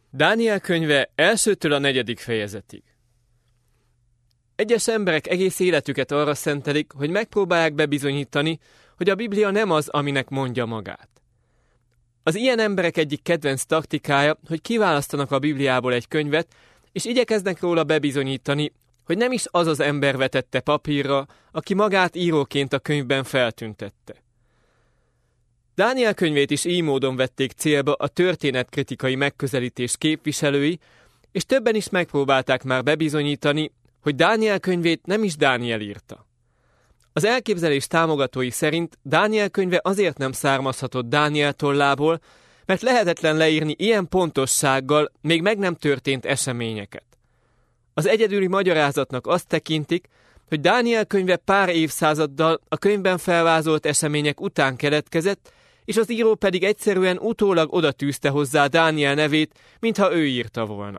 Dániel könyve 1-től a 4. fejezetig. Egyes emberek egész életüket arra szentelik, hogy megpróbálják bebizonyítani, hogy a Biblia nem az, aminek mondja magát. Az ilyen emberek egyik kedvenc taktikája, hogy kiválasztanak a Bibliából egy könyvet, és igyekeznek róla bebizonyítani, hogy nem is az az ember vetette papírra, aki magát íróként a könyvben feltüntette. Dániel könyvét is így módon vették célba a történetkritikai megközelítés képviselői, és többen is megpróbálták már bebizonyítani, hogy Dániel könyvét nem is Dániel írta. Az elképzelés támogatói szerint Dániel könyve azért nem származhatott Dániel tollából, mert lehetetlen leírni ilyen pontossággal még meg nem történt eseményeket. Az egyedüli magyarázatnak azt tekintik, hogy Dániel könyve pár évszázaddal a könyvben felvázolt események után keletkezett, és az író pedig egyszerűen utólag odatűzte hozzá Dániel nevét, mintha ő írta volna.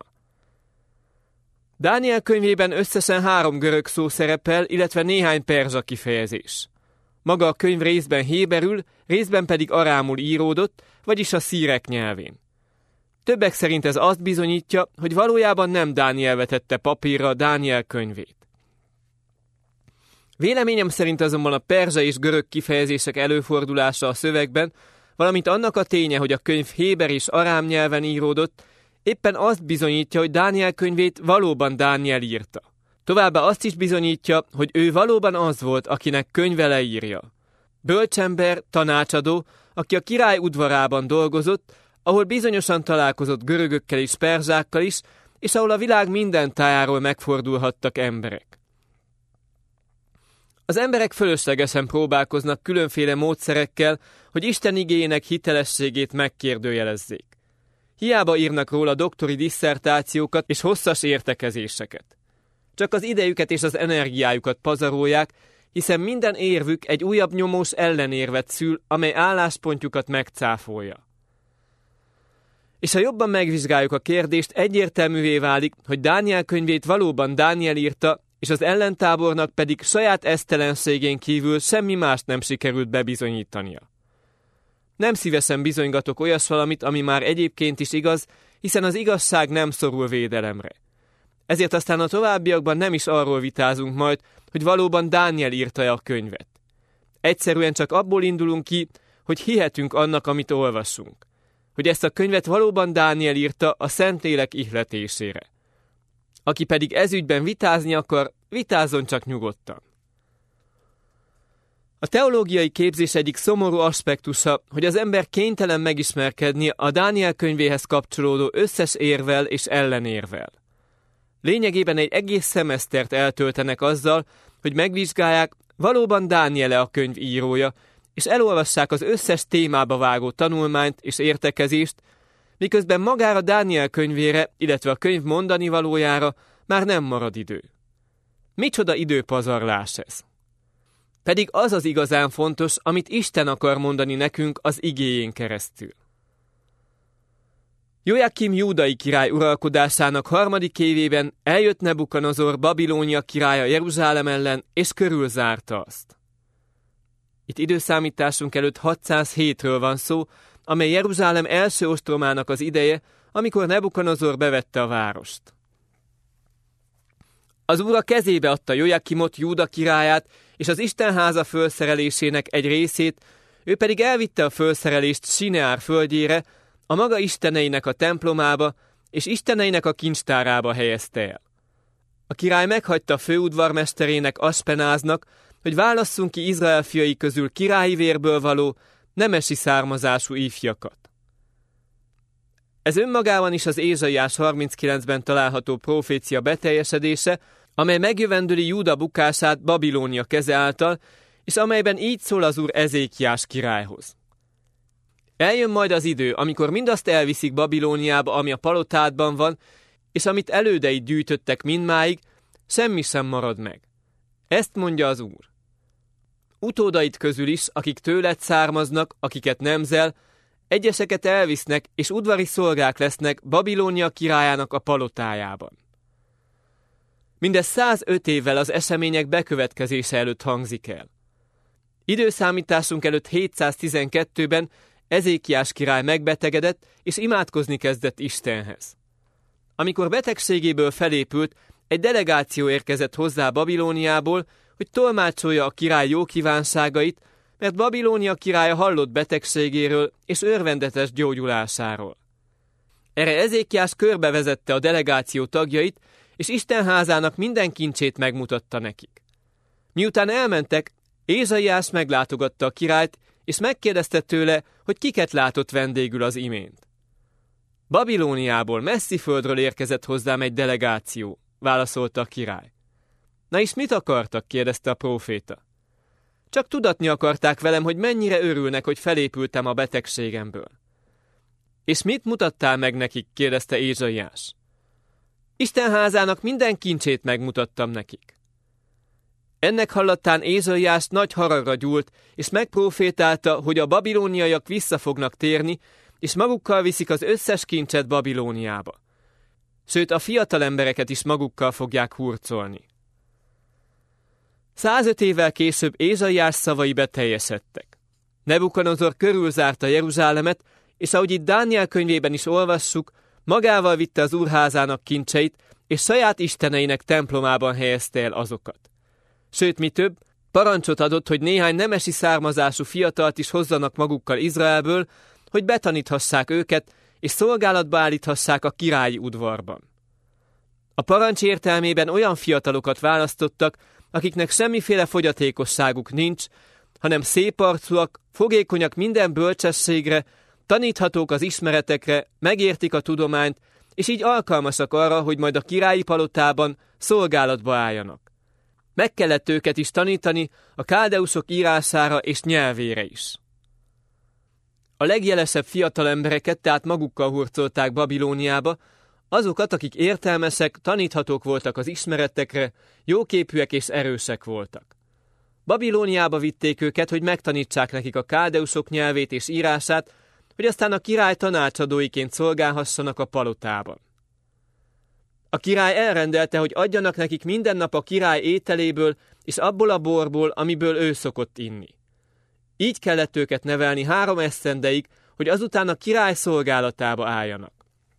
Dániel könyvében összesen 3 görög szó szerepel, illetve néhány perzsa kifejezés. Maga a könyv részben héberül, részben pedig arámul íródott, vagyis a szírek nyelvén. Többek szerint ez azt bizonyítja, hogy valójában nem Dániel vetette papírra Dániel könyvét. Véleményem szerint azonban a perzsa és görög kifejezések előfordulása a szövegben, valamint annak a ténye, hogy a könyv héber és arám nyelven íródott, éppen azt bizonyítja, hogy Dániel könyvét valóban Dániel írta. Továbbá azt is bizonyítja, hogy ő valóban az volt, akinek könyve leírja. Bölcsember, tanácsadó, aki a király udvarában dolgozott, ahol bizonyosan találkozott görögökkel és perzsákkal is, és ahol a világ minden tájáról megfordulhattak emberek. Az emberek fölöslegesen próbálkoznak különféle módszerekkel, hogy Isten igéjének hitelességét megkérdőjelezzék. Hiába írnak róla doktori disszertációkat és hosszas értekezéseket. Csak az idejüket és az energiájukat pazarolják, hiszen minden érvük egy újabb nyomós ellenérvet szül, amely álláspontjukat megcáfolja. És ha jobban megvizsgáljuk a kérdést, egyértelművé válik, hogy Dániel könyvét valóban Dániel írta, és az ellentábornak pedig saját esztelenségén kívül semmi mást nem sikerült bebizonyítania. Nem szívesen bizonygatok olyas valamit, ami már egyébként is igaz, hiszen az igazság nem szorul védelemre. Ezért aztán a továbbiakban nem is arról vitázunk majd, hogy valóban Dániel írta a könyvet. Egyszerűen csak abból indulunk ki, hogy hihetünk annak, amit olvasunk. Hogy ezt a könyvet valóban Dániel írta a Szentlélek ihletésére. Aki pedig ezügyben vitázni akar, vitázzon csak nyugodtan. A teológiai képzés egyik szomorú aspektusa, hogy az ember kénytelen megismerkedni a Dániel könyvéhez kapcsolódó összes érvel és ellenérvel. Lényegében egy egész szemesztert eltöltenek azzal, hogy megvizsgálják, valóban Dániel a könyv írója, és elolvassák az összes témába vágó tanulmányt és értekezést, miközben magára Dániel könyvére, illetve a könyv mondani valójára már nem marad idő. Micsoda időpazarlás ez! Pedig az az igazán fontos, amit Isten akar mondani nekünk az igéjén keresztül. Jojakim júdai király uralkodásának 3. évében eljött Nebukadnezar Babilónia királya Jeruzsálem ellen, és körülzárta azt. Itt időszámításunk előtt 607-ről van szó, amely Jeruzsálem első ostromának az ideje, amikor Nebukadnezar bevette a várost. Az Úr a kezébe adta Jojakimot, Júda királyát, és az Istenháza fölszerelésének egy részét, ő pedig elvitte a fölszerelést Sineár földjére, a maga isteneinek a templomába, és isteneinek a kincstárába helyezte el. A király meghagyta főudvarmesterének Aspenáznak, hogy válasszon ki Izrael fiai közül királyi vérből való, nemesi származású ifjakat. Ez önmagában is az Ézsaiás 39-ben található profécia beteljesedése, amely megjövendőli Júda bukását Babilónia keze által, és amelyben így szól az Úr Ezékiás királyhoz. Eljön majd az idő, amikor mindazt elviszik Babilóniába, ami a palotádban van, és amit elődeit gyűjtöttek mindmáig, semmi sem marad meg. Ezt mondja az Úr. Utódait közül is, akik tőled származnak, akiket nemzel, egyeseket elvisznek, és udvari szolgák lesznek Babilónia királyának a palotájában. Mindez 105 évvel az események bekövetkezése előtt hangzik el. Időszámításunk előtt 712-ben Ezékiás király megbetegedett, és imádkozni kezdett Istenhez. amikor betegségéből felépült, egy delegáció érkezett hozzá Babilóniából, hogy tolmácsolja a király jó kívánságait, mert Babilónia királya hallott betegségéről és örvendetes gyógyulásáról. Erre Ezékiás körbevezette a delegáció tagjait, és Isten házának minden kincsét megmutatta nekik. Miután elmentek, Ézsaiás meglátogatta a királyt, és megkérdezte tőle, hogy kiket látott vendégül az imént. Babilóniából, messzi földről érkezett hozzám egy delegáció, válaszolta a király. Na és mit akartak? Kérdezte a próféta. Csak tudatni akarták velem, hogy mennyire örülnek, hogy felépültem a betegségemből. És mit mutattál meg nekik? Kérdezte Ézsaiás. Isten házának minden kincsét megmutattam nekik. Ennek hallatán Ézsaiás nagy haragra gyúlt, és megprófétálta, hogy a babilóniaiak vissza fognak térni, és magukkal viszik az összes kincset Babilóniába. Sőt, a fiatal embereket is magukkal fogják hurcolni. 105 évvel később Ézsaiás szavai beteljesedtek. Nebukadnezar körülzárta Jeruzsálemet, és ahogy itt Dániel könyvében is olvassuk, magával vitte az úrházának kincseit, és saját isteneinek templomában helyezte el azokat. Sőt, mi több, parancsot adott, hogy néhány nemesi származású fiatalt is hozzanak magukkal Izraelből, hogy betaníthassák őket, és szolgálatba állíthassák a királyi udvarban. A parancs értelmében olyan fiatalokat választottak, akiknek semmiféle fogyatékosságuk nincs, hanem széparcúak, fogékonyak minden bölcsességre, taníthatók az ismeretekre, megértik a tudományt, és így alkalmasak arra, hogy majd a királyi palotában szolgálatba álljanak. Meg kellett őket is tanítani a káldeusok írására és nyelvére is. A legjelesebb fiatal embereket tehát magukkal hurcolták Babilóniába, azokat, akik értelmesek, taníthatók voltak az ismeretekre, jóképűek és erősek voltak. Babilóniába vitték őket, hogy megtanítsák nekik a káldeusok nyelvét és írását, hogy aztán a király tanácsadóiként szolgálhassanak a palotában. A király elrendelte, hogy adjanak nekik minden nap a király ételéből és abból a borból, amiből ő szokott inni. Így kellett őket nevelni 3 esztendeig, hogy azután a király szolgálatába álljanak.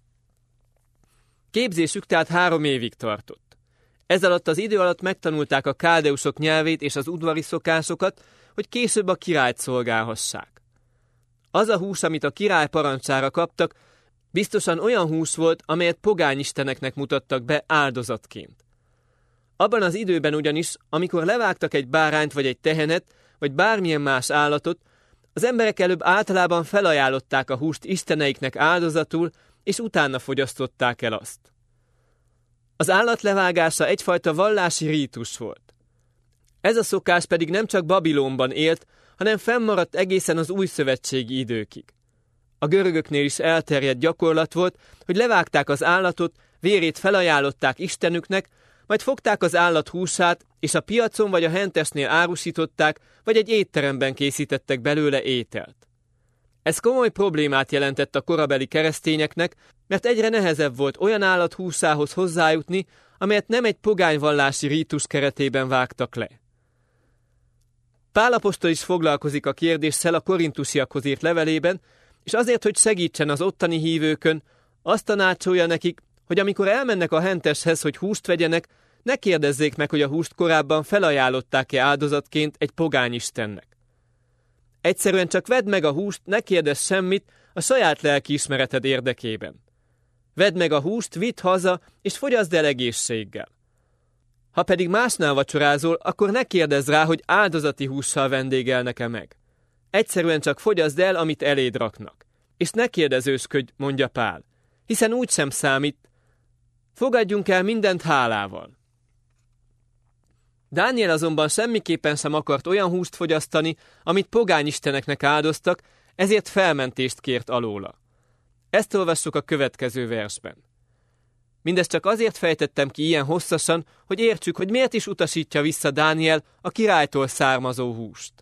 Képzésük tehát 3 évig tartott. Ez alatt az idő alatt megtanulták a káldeusok nyelvét és az udvari szokásokat, hogy később a királyt szolgálhassák. Az a hús, amit a király parancsára kaptak, biztosan olyan hús volt, amelyet pogányisteneknek mutattak be áldozatként. Abban az időben ugyanis, amikor levágtak egy bárányt vagy egy tehenet, vagy bármilyen más állatot, az emberek előbb általában felajánlották a húst isteneiknek áldozatul, és utána fogyasztották el azt. Az állat levágása egyfajta vallási rítus volt. Ez a szokás pedig nem csak Babilonban élt, hanem fennmaradt egészen az újszövetségi időkig. A görögöknél is elterjedt gyakorlat volt, hogy levágták az állatot, vérét felajánlották istenüknek, majd fogták az állat húsát, és a piacon vagy a hentesnél árusították, vagy egy étteremben készítettek belőle ételt. Ez komoly problémát jelentett a korabeli keresztényeknek, mert egyre nehezebb volt olyan állat húsához hozzájutni, amelyet nem egy pogányvallási rítus keretében vágtak le. Pál apostol is foglalkozik a kérdéssel a korintusiakhoz írt levelében, és azért, hogy segítsen az ottani hívőkön, azt tanácsolja nekik, hogy amikor elmennek a henteshez, hogy húst vegyenek, ne kérdezzék meg, hogy a húst korábban felajánlották-e áldozatként egy pogányistennek. Egyszerűen csak vedd meg a húst, ne kérdezz semmit a saját lelkiismereted érdekében. Vedd meg a húst, vidd haza, és fogyaszd el egészséggel. Ha pedig másnál vacsorázol, akkor ne kérdezz rá, hogy áldozati hússal vendégelnek-e meg. Egyszerűen csak fogyaszd el, amit eléd raknak. És ne kérdezősködj, mondja Pál, hiszen úgy sem számít. Fogadjunk el mindent hálával. Dániel azonban semmiképpen sem akart olyan húst fogyasztani, amit pogányisteneknek áldoztak, ezért felmentést kért alóla. Ezt olvassuk a következő versben. Mindezt csak azért fejtettem ki ilyen hosszasan, hogy értsük, hogy miért is utasítja vissza Dániel a királytól származó húst.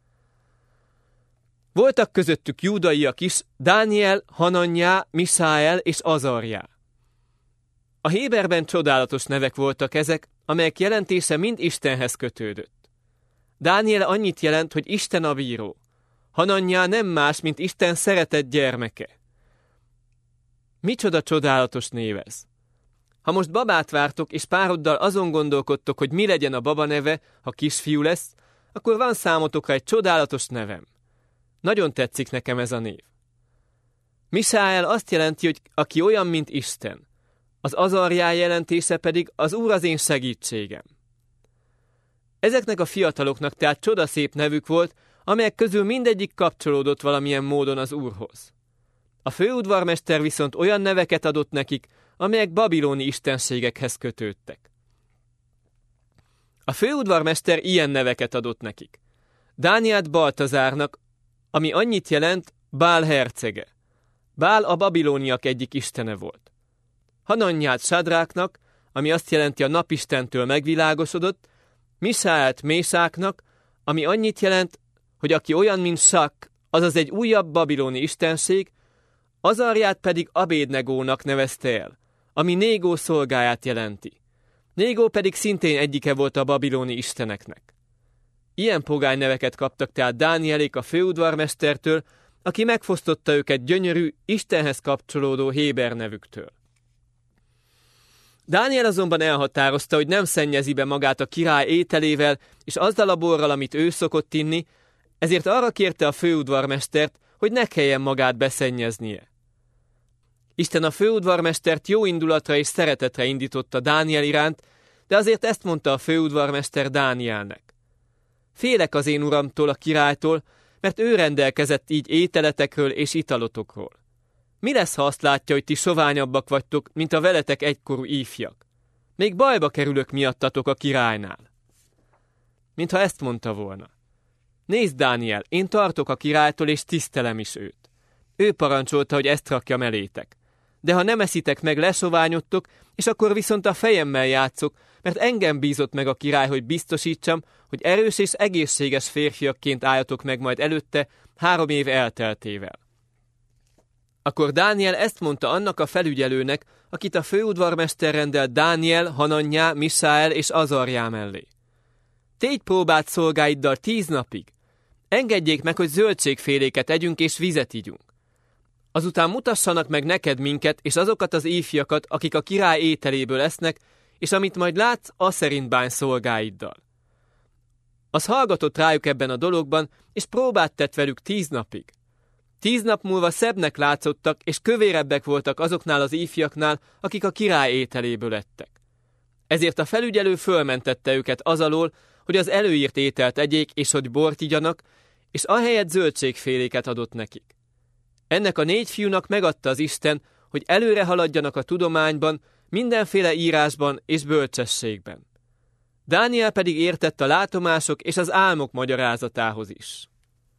Voltak közöttük júdaiak is, Dániel, Hananjá, Misael és Azarjá. A héberben csodálatos nevek voltak ezek, amelyek jelentése mind Istenhez kötődött. Dániel annyit jelent, hogy Isten a bíró. Hananjá nem más, mint Isten szeretett gyermeke. Micsoda csodálatos név ez! Ha most babát vártok, és pároddal azon gondolkodtok, hogy mi legyen a baba neve, ha kisfiú lesz, akkor van számotokra egy csodálatos nevem. Nagyon tetszik nekem ez a név. Misael azt jelenti, hogy aki olyan, mint Isten. Az Azarjá jelentése pedig az Úr az én segítségem. Ezeknek a fiataloknak tehát csodaszép nevük volt, amelyek közül mindegyik kapcsolódott valamilyen módon az Úrhoz. A főudvarmester viszont olyan neveket adott nekik, amelyek babiloni istenségekhez kötődtek. A főudvarmester ilyen neveket adott nekik. Dánielt Baltazárnak, ami annyit jelent, Bál hercege. Bál a babilóniak egyik istene volt. Hananyát Sadráknak, ami azt jelenti a napistentől megvilágosodott, Misaelt Mésáknak, ami annyit jelent, hogy aki olyan, mint Sak, azaz egy újabb babiloni istenség, Azarját pedig Abédnegónak nevezte el, ami Négó szolgáját jelenti. Négó pedig szintén egyike volt a babiloni isteneknek. Ilyen pogány neveket kaptak tehát Dánielék a főudvarmestertől, aki megfosztotta őket gyönyörű, Istenhez kapcsolódó héber nevüktől. Dániel azonban elhatározta, hogy nem szennyezi be magát a király ételével és azzal a borral, amit ő szokott inni, ezért arra kérte a főudvarmestert, hogy ne kelljen magát beszennyeznie. Isten a főudvarmestert jó indulatra és szeretetre indította Dániel iránt, de azért ezt mondta a főudvarmester Dánielnek. Félek az én uramtól, a királytól, mert ő rendelkezett így ételetekről és italotokról. Mi lesz, ha azt látja, hogy ti soványabbak vagytok, mint a veletek egykorú ifjak? Még bajba kerülök miattatok a királynál. Mintha ezt mondta volna. Nézd, Dániel, én tartok a királytól, és tisztelem is őt. Ő parancsolta, hogy ezt rakjam elétek. De ha nem eszitek meg, lesoványodtok, és akkor viszont a fejemmel játszok, mert engem bízott meg a király, hogy biztosítsam, hogy erős és egészséges férfiakként álljatok meg majd előtte 3 év elteltével. Akkor Dániel ezt mondta annak a felügyelőnek, akit a főudvarmester rendelt Dániel, Hananyá, Misael és Azarjá mellé. Tégy próbát szolgáiddal 10 napig. Engedjék meg, hogy zöldségféléket együnk és vizet igyunk. Azután mutassanak meg neked minket és azokat az ifjakat, akik a király ételéből esznek, és amit majd látsz, aszerint bánj szolgáiddal. Az hallgatott rájuk ebben a dologban, és próbát tett velük 10 napig. 10 nap múlva szebbnek látszottak, és kövérebbek voltak azoknál az ifjaknál, akik a király ételéből ettek. Ezért a felügyelő fölmentette őket az alól, hogy az előírt ételt egyék, és hogy bort igyanak, és ahelyett zöldségféléket adott nekik. Ennek a 4 fiúnak megadta az Isten, hogy előre haladjanak a tudományban, mindenféle írásban és bölcsességben. Dániel pedig értett a látomások és az álmok magyarázatához is.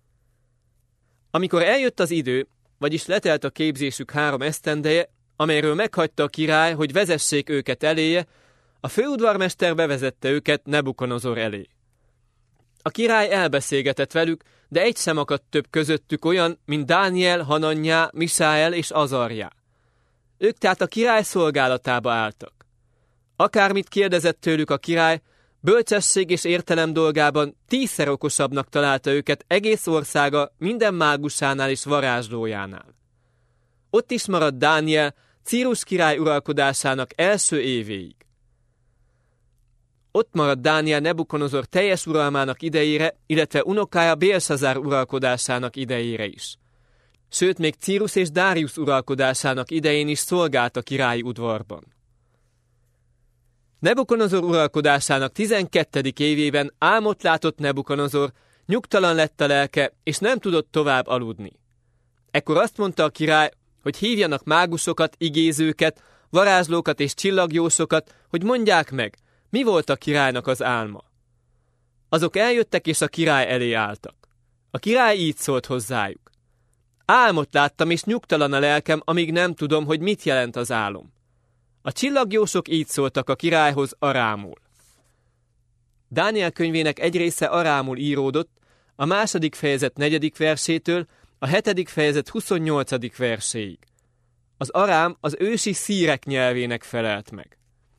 Amikor eljött az idő, vagyis letelt a képzésük 3 esztendeje, amelyről meghagyta a király, hogy vezessék őket eléje, a főudvarmester bevezette őket Nebukadnezar elé. A király elbeszélgetett velük, de egy sem akadt több közöttük olyan, mint Dániel, Hananyá, Misael és Azarjá. Ők tehát a király szolgálatába álltak. Akármit kérdezett tőlük a király, bölcsesség és értelem dolgában 10-szer okosabbnak találta őket egész országa minden mágusánál és varázslójánál. Ott is maradt Dániel Círus király uralkodásának első évéig. Ott maradt Dániel Nebukadnezar teljes uralmának idejére, illetve unokája Belsazár uralkodásának idejére is. Sőt, még Círus és Dárius uralkodásának idején is szolgált a királyi udvarban. Nebukadnezar uralkodásának 12. évében álmot látott Nebukadnezar, nyugtalan lett a lelke, és nem tudott tovább aludni. Ekkor azt mondta a király, hogy hívjanak mágusokat, igézőket, varázslókat és csillagjósokat, hogy mondják meg, mi volt a királynak az álma. Azok eljöttek és a király elé álltak. A király így szólt hozzájuk. Álmot láttam, és nyugtalan a lelkem, amíg nem tudom, hogy mit jelent az álom. A csillagjósok így szóltak a királyhoz arámul. Dániel könyvének egy része arámul íródott, a 2. fejezet 4. versétől a 7. fejezet 28. verséig. Az arám az ősi szírek nyelvének felelt meg.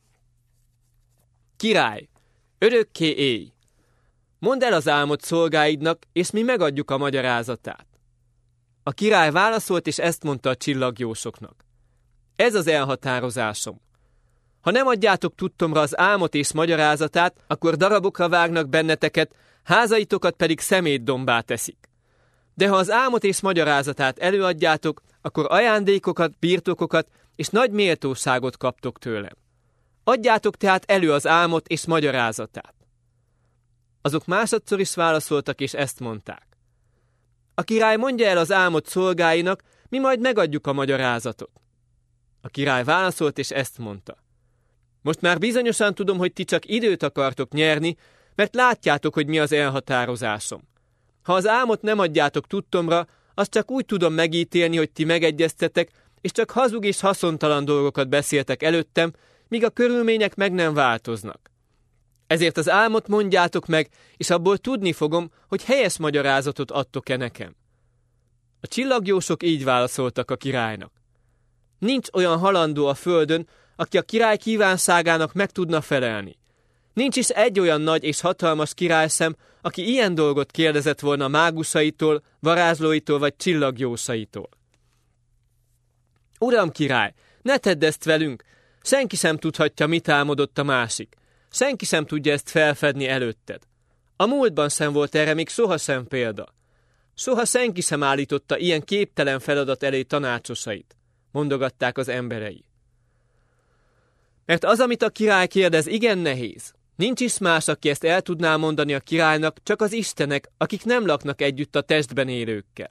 Király, örökké élj! Mondd el az álmot szolgáidnak, és mi megadjuk a magyarázatát. A király válaszolt, és ezt mondta a csillagjósoknak. Ez az elhatározásom. Ha nem adjátok tudtomra az álmot és magyarázatát, akkor darabokra vágnak benneteket, házaitokat pedig szemétdombá teszik. De ha az álmot és magyarázatát előadjátok, akkor ajándékokat, birtokokat és nagy méltóságot kaptok tőlem. Adjátok tehát elő az álmot és magyarázatát. Azok másodszor is válaszoltak, és ezt mondták. A király mondja el az álmot szolgáinak, mi majd megadjuk a magyarázatot. A király válaszolt, és ezt mondta. Most már bizonyosan tudom, hogy ti csak időt akartok nyerni, mert látjátok, hogy mi az elhatározásom. Ha az álmot nem adjátok tudtomra, azt csak úgy tudom megítélni, hogy ti megegyeztetek, és csak hazug és haszontalan dolgokat beszéltek előttem, míg a körülmények meg nem változnak. Ezért az álmot mondjátok meg, és abból tudni fogom, hogy helyes magyarázatot adtok-e nekem. A csillagjósok így válaszoltak a királynak. Nincs olyan halandó a földön, aki a király kívánságának meg tudna felelni. Nincs is egy olyan nagy és hatalmas királyszem, aki ilyen dolgot kérdezett volna mágusaitól, varázslóitól vagy csillagjósaitól. Uram király, ne tedd ezt velünk! Senki sem tudhatja, mit álmodott a másik. Senki sem tudja ezt felfedni előtted. A múltban sem volt erre még sohasem példa. Soha senki sem állította ilyen képtelen feladat elé tanácsosait, mondogatták az emberei. Mert az, amit a király kérdez, igen nehéz. Nincs is más, aki ezt el tudná mondani a királynak, csak az istenek, akik nem laknak együtt a testben élőkkel.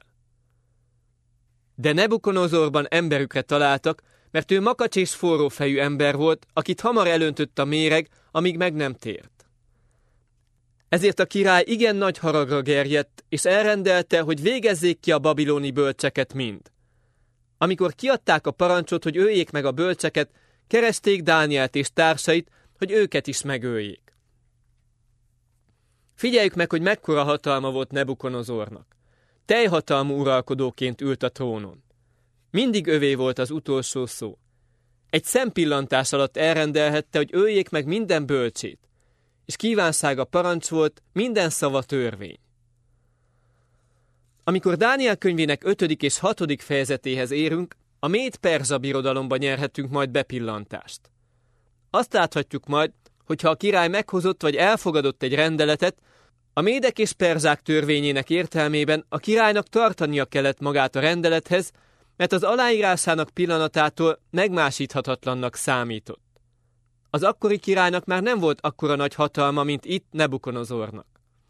De Nebukonozorban emberükre találtak, mert ő makacs és forrófejű ember volt, akit hamar elöntött a méreg, amíg meg nem tért. Ezért a király igen nagy haragra gerjedt, és elrendelte, hogy végezzék ki a babiloni bölcseket mind. Amikor kiadták a parancsot, hogy öljék meg a bölcseket, keresték Dánielt és társait, hogy őket is megöljék. Figyeljük meg, hogy mekkora hatalma volt Nebukonozornak. Teljhatalmú uralkodóként ült a trónon. Mindig övé volt az utolsó szó. Egy szempillantás alatt elrendelhette, hogy öljék meg minden bölcsét, és kívánsága parancs volt, minden szava törvény. Amikor Dániel könyvének 5. és 6. fejezetéhez érünk, a Méd-Perzsa birodalomba nyerhetünk majd bepillantást. Azt láthatjuk majd, hogyha a király meghozott vagy elfogadott egy rendeletet, a médek és perzsák törvényének értelmében a királynak tartania kellett magát a rendelethez, mert az aláírásának pillanatától megmásíthatatlannak számított. Az akkori királynak már nem volt akkora nagy hatalma, mint itt Nebukonozornak.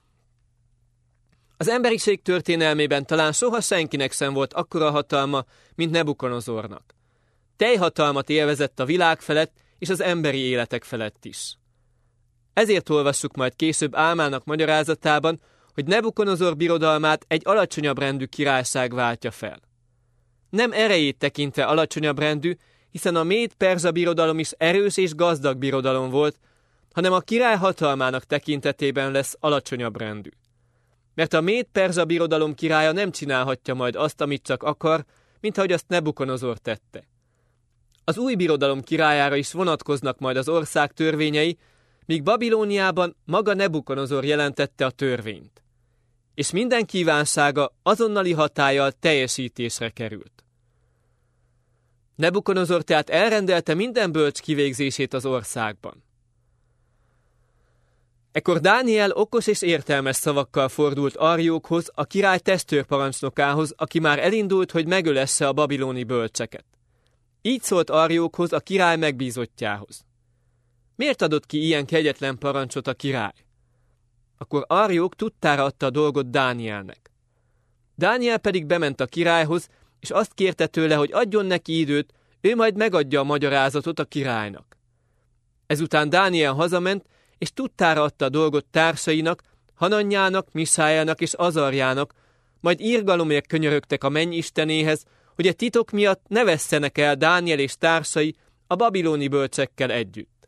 Az emberiség történelmében talán soha senkinek sem volt akkora hatalma, mint Nebukonozornak. Teljhatalmat élvezett a világ felett és az emberi életek felett is. Ezért olvassuk majd később álmának magyarázatában, hogy Nebukonozor birodalmát egy alacsonyabb rendű királyság váltja fel. Nem erejét tekintve alacsonyabb rendű, hiszen a Méd-Perzsa birodalom is erős és gazdag birodalom volt, hanem a király hatalmának tekintetében lesz alacsonyabb rendű. Mert a Méd-Perzsa birodalom királya nem csinálhatja majd azt, amit csak akar, mint ahogy azt Nebukonozor tette. Az új birodalom királyára is vonatkoznak majd az ország törvényei, míg Babilóniában maga Nebukonozor jelentette a törvényt. És minden kívánsága azonnali hatállyal teljesítésre került. Nebukonozor tehát elrendelte minden bölcs kivégzését az országban. Ekkor Dániel okos és értelmes szavakkal fordult Arjókhoz, a király testőrparancsnokához, aki már elindult, hogy megölesse a babiloni bölcseket. Így szólt Arjókhoz, a király megbízottjához. Miért adott ki ilyen kegyetlen parancsot a király? Akkor Arjók tudtára adta a dolgot Dánielnek. Dániel pedig bement a királyhoz, és azt kérte tőle, hogy adjon neki időt, ő majd megadja a magyarázatot a királynak. Ezután Dániel hazament, és tudtára adta a dolgot társainak, Hananyának, Misájának és Azarjának, majd irgalomért könyörögtek a mennyistenéhez, hogy a titok miatt ne vesszenek el Dániel és társai a babiloni bölcsekkel együtt.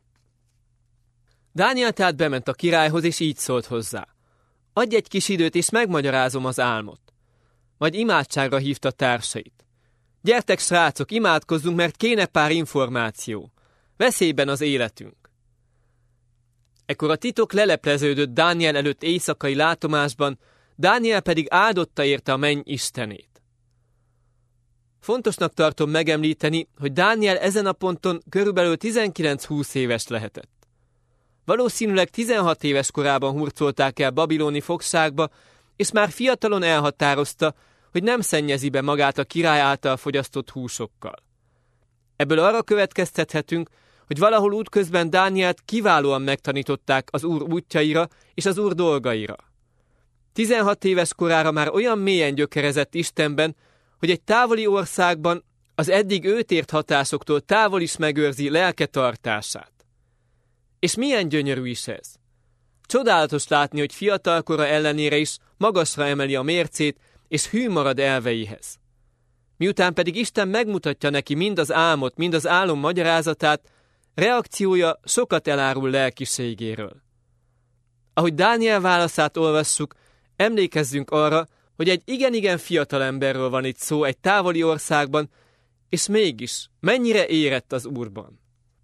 Dániel tehát bement a királyhoz, és így szólt hozzá. Adj egy kis időt, és megmagyarázom az álmot. Majd imádságra hívta társait. Gyertek, srácok, imádkozzunk, mert kéne pár információ. Veszélyben az életünk. Ekkor a titok lelepleződött Dániel előtt éjszakai látomásban, Dániel pedig áldotta érte a menny istenét. Fontosnak tartom megemlíteni, hogy Dániel ezen a ponton körülbelül 19-20 éves lehetett. Valószínűleg 16 éves korában hurcolták el babiloni fogságba, és már fiatalon elhatározta, hogy nem szennyezi be magát a király által fogyasztott húsokkal. Ebből arra következtethetünk, hogy valahol útközben Dánielt kiválóan megtanították az Úr útjaira és az Úr dolgaira. 16 éves korára már olyan mélyen gyökerezett Istenben, hogy egy távoli országban az eddig őt ért hatásoktól távol is megőrzi lelke tartását. És milyen gyönyörű is ez! Csodálatos látni, hogy fiatalkora ellenére is magasra emeli a mércét, és hű marad elveihez. Miután pedig Isten megmutatja neki mind az álmot, mind az álom magyarázatát, reakciója sokat elárul lelkiségéről. Ahogy Dániel válaszát olvassuk, emlékezzünk arra, hogy egy igen-igen fiatal emberről van itt szó egy távoli országban, és mégis mennyire érett az Úrban.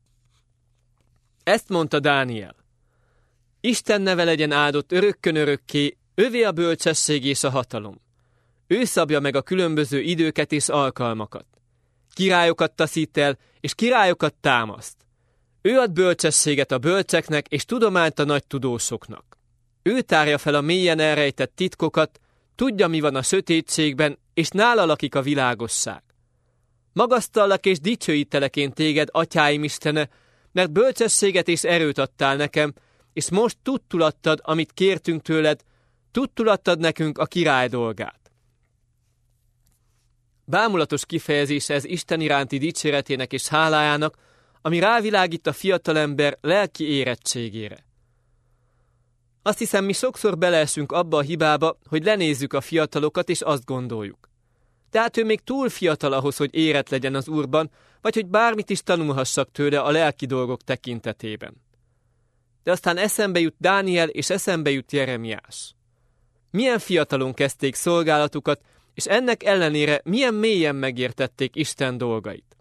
Ezt mondta Dániel: Isten neve legyen áldott örökkön örökké, övé a bölcsesség és a hatalom. Ő szabja meg a különböző időket és alkalmakat. Királyokat taszít el, és királyokat támaszt. Ő ad bölcsességet a bölcseknek, és tudományt a nagy tudósoknak. Ő tárja fel a mélyen elrejtett titkokat, tudja, mi van a sötétségben, és nála lakik a világosság. Magasztallak és dicsőítelek én téged, atyáim Istene, mert bölcsességet és erőt adtál nekem, és most tudtul adtad, amit kértünk tőled, tudtul adtad nekünk a király dolgát. Bámulatos kifejezése ez Isten iránti dicséretének és hálájának, ami rávilágít a fiatalember lelki érettségére. Azt hiszem, mi sokszor beleesünk abba a hibába, hogy lenézzük a fiatalokat, és azt gondoljuk. Tehát ő még túl fiatal ahhoz, hogy érett legyen az Úrban, vagy hogy bármit is tanulhassak tőle a lelki dolgok tekintetében. De aztán eszembe jut Dániel, és eszembe jut Jeremiás. Milyen fiatalon kezdték szolgálatukat, és ennek ellenére milyen mélyen megértették Isten dolgait.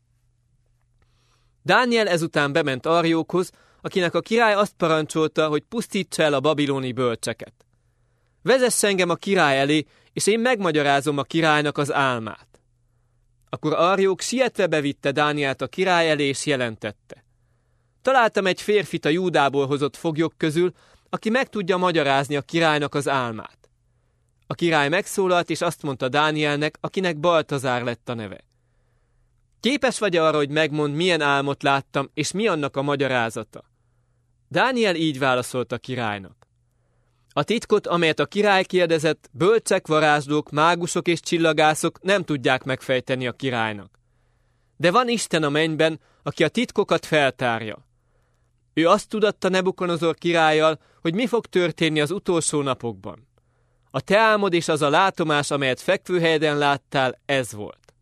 Dániel ezután bement Arjókhoz, akinek a király azt parancsolta, hogy pusztítsa el a babiloni bölcseket. Vezess engem a király elé, és én megmagyarázom a királynak az álmát. Akkor Arjók sietve bevitte Dánielt a király elé, és jelentette: Találtam egy férfit a Júdából hozott foglyok közül, aki meg tudja magyarázni a királynak az álmát. A király megszólalt, és azt mondta Dánielnek, akinek Baltazár lett a neve: Képes vagy arra, hogy megmondd, milyen álmot láttam, és mi annak a magyarázata? Dániel így válaszolt a királynak: A titkot, amelyet a király kérdezett, bölcsek, varázslók, mágusok és csillagászok nem tudják megfejteni a királynak. De van Isten a mennyben, aki a titkokat feltárja. Ő azt tudatta Nebukadnezar királlyal, hogy mi fog történni az utolsó napokban. A te álmod és az a látomás, amelyet fekvőhelyeden láttál, ez volt.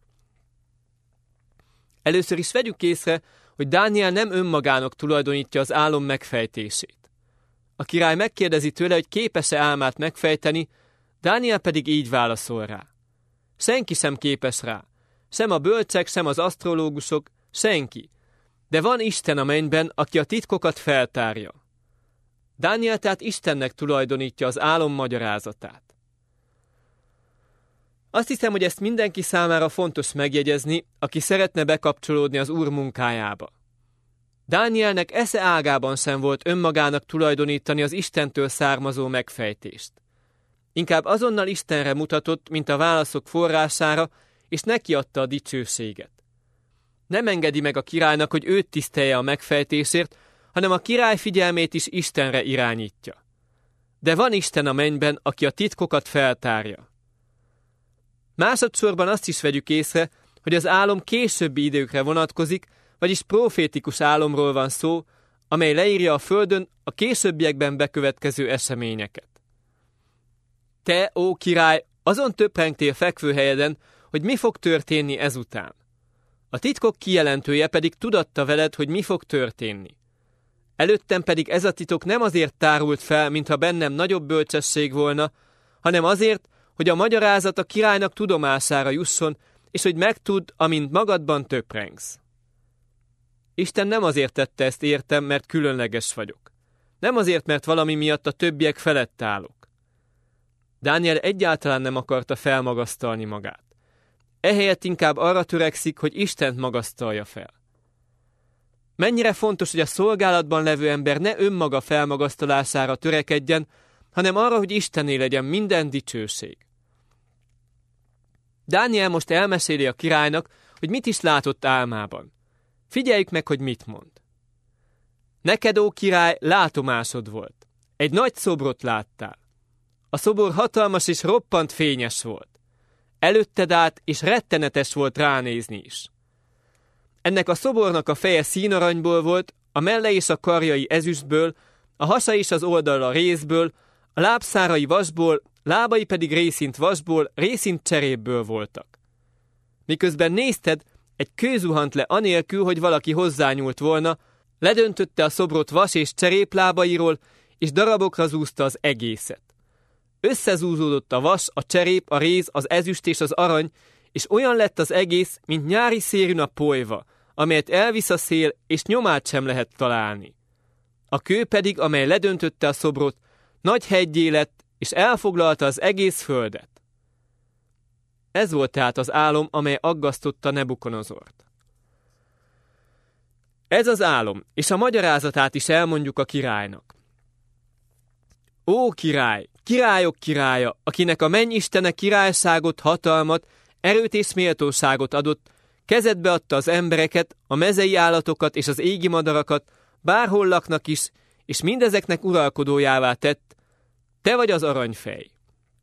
Először is vegyük észre, hogy Dániel nem önmagának tulajdonítja az álom megfejtését. A király megkérdezi tőle, hogy képes-e álmát megfejteni, Dániel pedig így válaszol rá: Senki sem képes rá, sem a bölcsek, sem az asztrológusok, senki. De van Isten a mennyben, aki a titkokat feltárja. Dániel tehát Istennek tulajdonítja az álom magyarázatát. Azt hiszem, hogy ezt mindenki számára fontos megjegyezni, aki szeretne bekapcsolódni az Úr munkájába. Dánielnek esze ágában sem volt önmagának tulajdonítani az Istentől származó megfejtést. Inkább azonnal Istenre mutatott, mint a válaszok forrására, és neki adta a dicsőséget. Nem engedi meg a királynak, hogy őt tisztelje a megfejtésért, hanem a király figyelmét is Istenre irányítja. De van Isten a mennyben, aki a titkokat feltárja. Másodszorban azt is vegyük észre, hogy az álom későbbi időkre vonatkozik, vagyis profétikus álomról van szó, amely leírja a földön a későbbiekben bekövetkező eseményeket. Te, ó király, azon töprengtél fekvőhelyeden, hogy mi fog történni ezután. A titkok kijelentője pedig tudatta veled, hogy mi fog történni. Előttem pedig ez a titok nem azért tárult fel, mintha bennem nagyobb bölcsesség volna, hanem azért, hogy a magyarázat a királynak tudomására jusson, és hogy megtudd, amint magadban töprengsz. Isten nem azért tette ezt értem, mert különleges vagyok. Nem azért, mert valami miatt a többiek felett állok. Dániel egyáltalán nem akarta felmagasztalni magát. ehelyett inkább arra törekszik, hogy Istent magasztalja fel. Mennyire fontos, hogy a szolgálatban levő ember ne önmaga felmagasztalására törekedjen, hanem arra, hogy Istené legyen minden dicsőség. Dániel most elmeséli a királynak, hogy mit is látott álmában. Figyeljük meg, hogy mit mond. Neked, ó király, látomásod volt. Egy nagy szobrot láttál. A szobor hatalmas és roppant fényes volt. Előtted állt, és rettenetes volt ránézni is. Ennek a szobornak a feje színaranyból volt, a melle és a karjai ezüstből, a hasa és az oldala rézből, a lábszárai vasból, lábai pedig részint vasból, részint cserépből voltak. Miközben nézted, egy kő zuhant le anélkül, hogy valaki hozzányúlt volna, ledöntötte a szobrot vas és cserép lábairól, és darabokra zúzta az egészet. Összezúzódott a vas, a cserép, a réz, az ezüst és az arany, és olyan lett az egész, mint nyári szélű a polyva, amelyet elvisz a szél, és nyomát sem lehet találni. A kő pedig, amely ledöntötte a szobrot, nagy heggyé lett, és elfoglalta az egész földet. Ez volt tehát az álom, amely aggasztotta Nebukonozort. Ez az álom, és a magyarázatát is elmondjuk a királynak. Ó király, királyok királya, akinek a mennyistene királyságot, hatalmat, erőt és méltóságot adott, kezedbe adta az embereket, a mezei állatokat és az égi madarakat, bárhol laknak is, és mindezeknek uralkodójává tett, te vagy az aranyfej.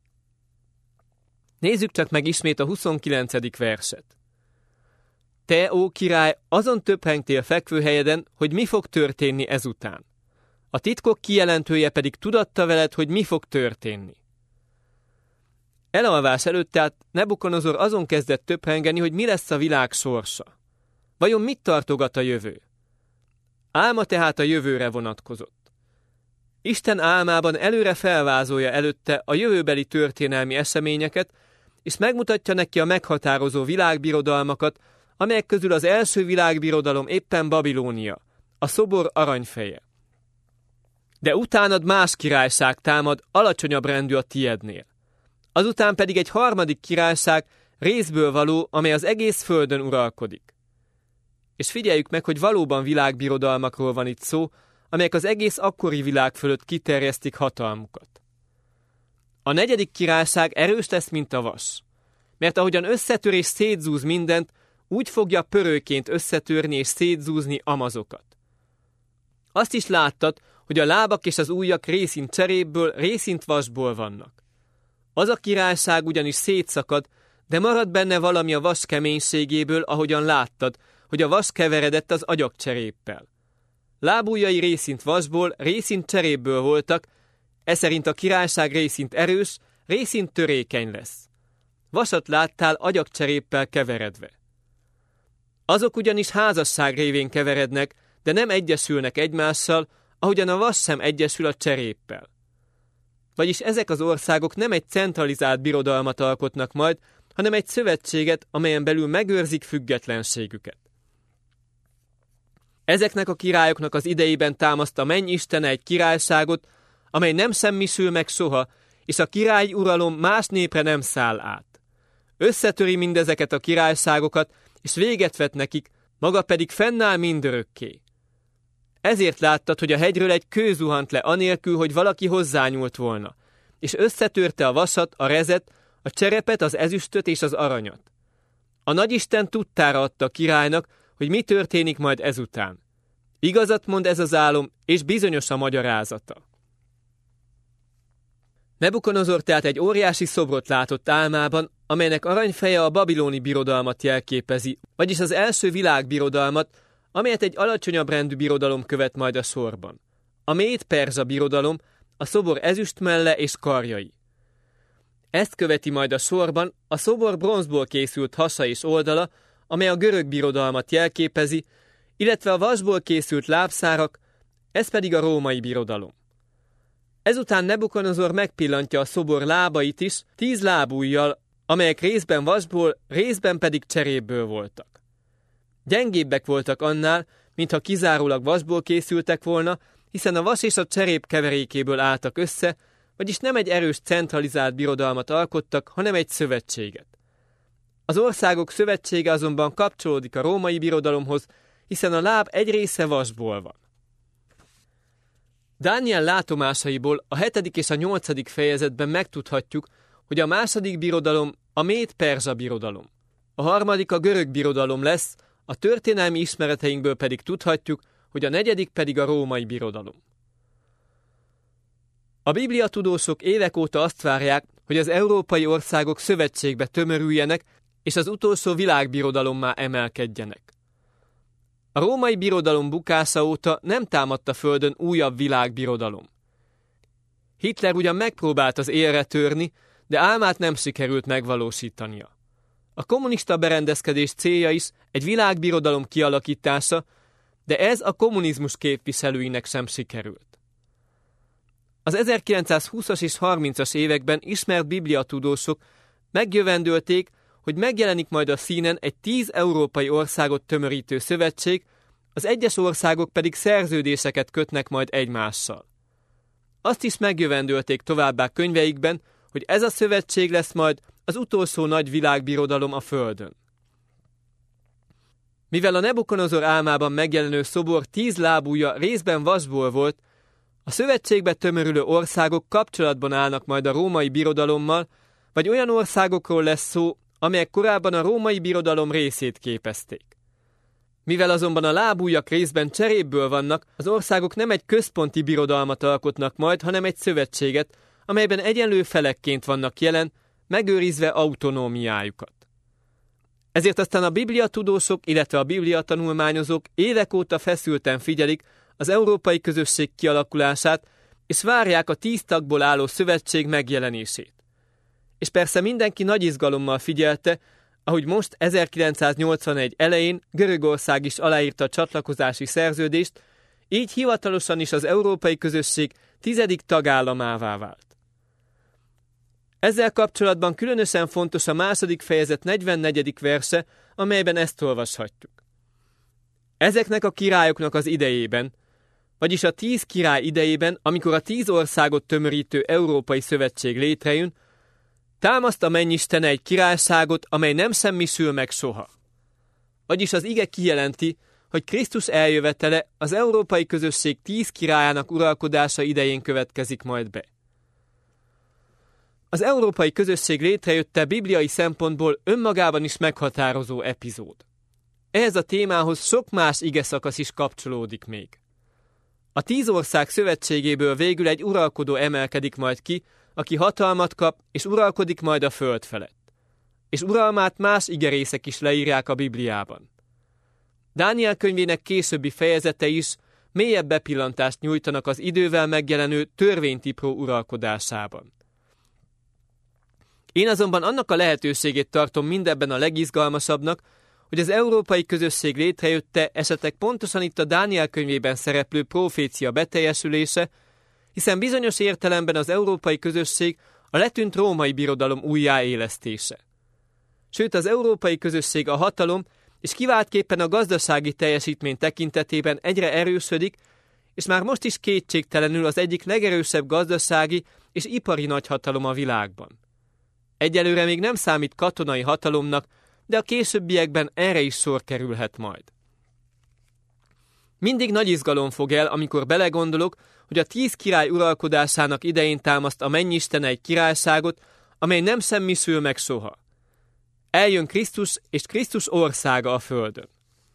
Nézzük csak meg ismét a 29. verset. Te, ó király, azon töprengtél fekvőhelyeden, hogy mi fog történni ezután. A titkok kijelentője pedig tudatta veled, hogy mi fog történni. Elalvás előtt tehát Nebukonozor azon kezdett töprengeni, hogy mi lesz a világ sorsa. Vajon mit tartogat a jövő? Álma tehát a jövőre vonatkozott. Isten álmában előre felvázolja előtte a jövőbeli történelmi eseményeket, és megmutatja neki a meghatározó világbirodalmakat, amelyek közül az első világbirodalom éppen Babilónia, a szobor aranyfeje. De utánad más királyság támad, alacsonyabb rendű a tiednél. Azután pedig egy harmadik királyság, rézből való, amely az egész földön uralkodik. És figyeljük meg, hogy valóban világbirodalmakról van itt szó, amelyek az egész akkori világ fölött kiterjesztik hatalmukat. A negyedik királyság erős lesz, mint a vas, mert ahogyan összetör és szétzúz mindent, úgy fogja pörőként összetörni és szétzúzni amazokat. Azt is láttad, hogy a lábak és az ujjak részint cserépből, részint vasból vannak. Az a királyság ugyanis szétszakad, de marad benne valami a vas keménységéből, ahogyan láttad, hogy a vas keveredett az agyagcseréppel. Lábujjai részint vasból, részint cserépből voltak, eszerint a királyság részint erős, részint törékeny lesz. Vasat láttál agyagcseréppel keveredve. Azok ugyanis házasság révén keverednek, de nem egyesülnek egymással, ahogyan a vas sem egyesül a cseréppel. Vagyis ezek az országok nem egy centralizált birodalmat alkotnak majd, hanem egy szövetséget, amelyen belül megőrzik függetlenségüket. Ezeknek a királyoknak az idejében támaszt a mennyistene egy királyságot, amely nem semmisül meg soha, és a királyi uralom más népre nem száll át. Összetöri mindezeket a királyságokat, és véget vet nekik, maga pedig fennáll mindörökké. Ezért láttad, hogy a hegyről egy kő zuhant le anélkül, hogy valaki hozzányúlt volna, és összetörte a vasat, a rezet, a cserepet, az ezüstöt és az aranyat. A nagyisten tudtára adta a királynak, hogy mi történik majd ezután. Igazat mond ez az álom, és bizonyos a magyarázata. Nebukonozor tehát egy óriási szobrot látott álmában, amelynek aranyfeje a babiloni birodalmat jelképezi, vagyis az első világbirodalmat, amelyet egy alacsonyabb rendű birodalom követ majd a sorban. A méd-perzsa birodalom, a szobor ezüstmelle és karjai. Ezt követi majd a sorban a szobor bronzból készült hasa és oldala, amely a görög birodalmat jelképezi, illetve a vasból készült lábszárak, ez pedig a római birodalom. Ezután Nebukonozor megpillantja a szobor lábait is 10 lábujjal, amelyek részben vasból, részben pedig cserépből voltak. Gyengébbek voltak annál, mintha kizárólag vasból készültek volna, hiszen a vas és a cserép keverékéből álltak össze, vagyis nem egy erős centralizált birodalmat alkottak, hanem egy szövetséget. Az országok szövetsége azonban kapcsolódik a római birodalomhoz, hiszen a láb egy része vasból van. Dániel látomásaiból a 7. és a 8. fejezetben megtudhatjuk, hogy a második birodalom a méd-perzsa birodalom. A harmadik a görög birodalom lesz, a történelmi ismereteinkből pedig tudhatjuk, hogy a 4. pedig a római birodalom. A bibliatudósok évek óta azt várják, hogy az európai országok szövetségbe tömörüljenek, és az utolsó világbirodalommá emelkedjenek. A római birodalom bukása óta nem támadt a földön újabb világbirodalom. Hitler ugyan megpróbált az élre törni, de álmát nem sikerült megvalósítania. A kommunista berendezkedés célja is egy világbirodalom kialakítása, de ez a kommunizmus képviselőinek sem sikerült. Az 1920-as és 30-as években ismert bibliatudósok megjövendölték, hogy megjelenik majd a színen egy 10 európai országot tömörítő szövetség, az egyes országok pedig szerződéseket kötnek majd egymással. Azt is megjövendölték továbbá könyveikben, hogy ez a szövetség lesz majd az utolsó nagy világbirodalom a földön. Mivel a Nebukonozor álmában megjelenő szobor 10 lábúja részben vasból volt, a szövetségbe tömörülő országok kapcsolatban állnak majd a római birodalommal, vagy olyan országokról lesz szó, amelyek korábban a római birodalom részét képezték. Mivel azonban a lábújak részben cserépből vannak, az országok nem egy központi birodalmat alkotnak majd, hanem egy szövetséget, amelyben egyenlő felekként vannak jelen, megőrizve autonómiájukat. Ezért aztán a bibliatudósok, illetve a bibliatanulmányozók évek óta feszülten figyelik az európai közösség kialakulását, és várják a 10 tagból álló szövetség megjelenését. És persze mindenki nagy izgalommal figyelte, ahogy most 1981 elején Görögország is aláírta a csatlakozási szerződést, így hivatalosan is az európai közösség 10. tagállamává vált. Ezzel kapcsolatban különösen fontos a 2. fejezet 44. verse, amelyben ezt olvashatjuk. Ezeknek a királyoknak az idejében, vagyis a 10 király idejében, amikor a 10 országot tömörítő Európai Szövetség létrejön, támaszt a mennyisten egy királyságot, amely nem semmisül meg soha. Vagyis az ige kijelenti, hogy Krisztus eljövetele az Európai Közösség 10 királyának uralkodása idején következik majd be. Az Európai Közösség létrejötte bibliai szempontból önmagában is meghatározó epizód. Ehhez a témához sok más igeszakasz is kapcsolódik még. A 10 ország szövetségéből végül egy uralkodó emelkedik majd ki, aki hatalmat kap, és uralkodik majd a föld felett. És uralmát más igerészek is leírják a Bibliában. Dániel könyvének későbbi fejezetei is mélyebb bepillantást nyújtanak az idővel megjelenő törvénytipró uralkodásában. Én azonban annak a lehetőségét tartom mindebben a legizgalmasabbnak, hogy az európai közösség létrejötte esetleg pontosan itt a Dániel könyvében szereplő profécia beteljesülése, hiszen bizonyos értelemben az európai közösség a letűnt római birodalom újjáélesztése. Sőt, az európai közösség a hatalom és kiváltképpen a gazdasági teljesítmény tekintetében egyre erősödik, és már most is kétségtelenül az egyik legerősebb gazdasági és ipari nagyhatalom a világban. Egyelőre még nem számít katonai hatalomnak, de a későbbiekben erre is sor kerülhet majd. Mindig nagy izgalom fog el, amikor belegondolok, hogy a 10 király uralkodásának idején támaszt a mennyisten egy királyságot, amely nem semmisül meg soha. Eljön Krisztus és Krisztus országa a földön.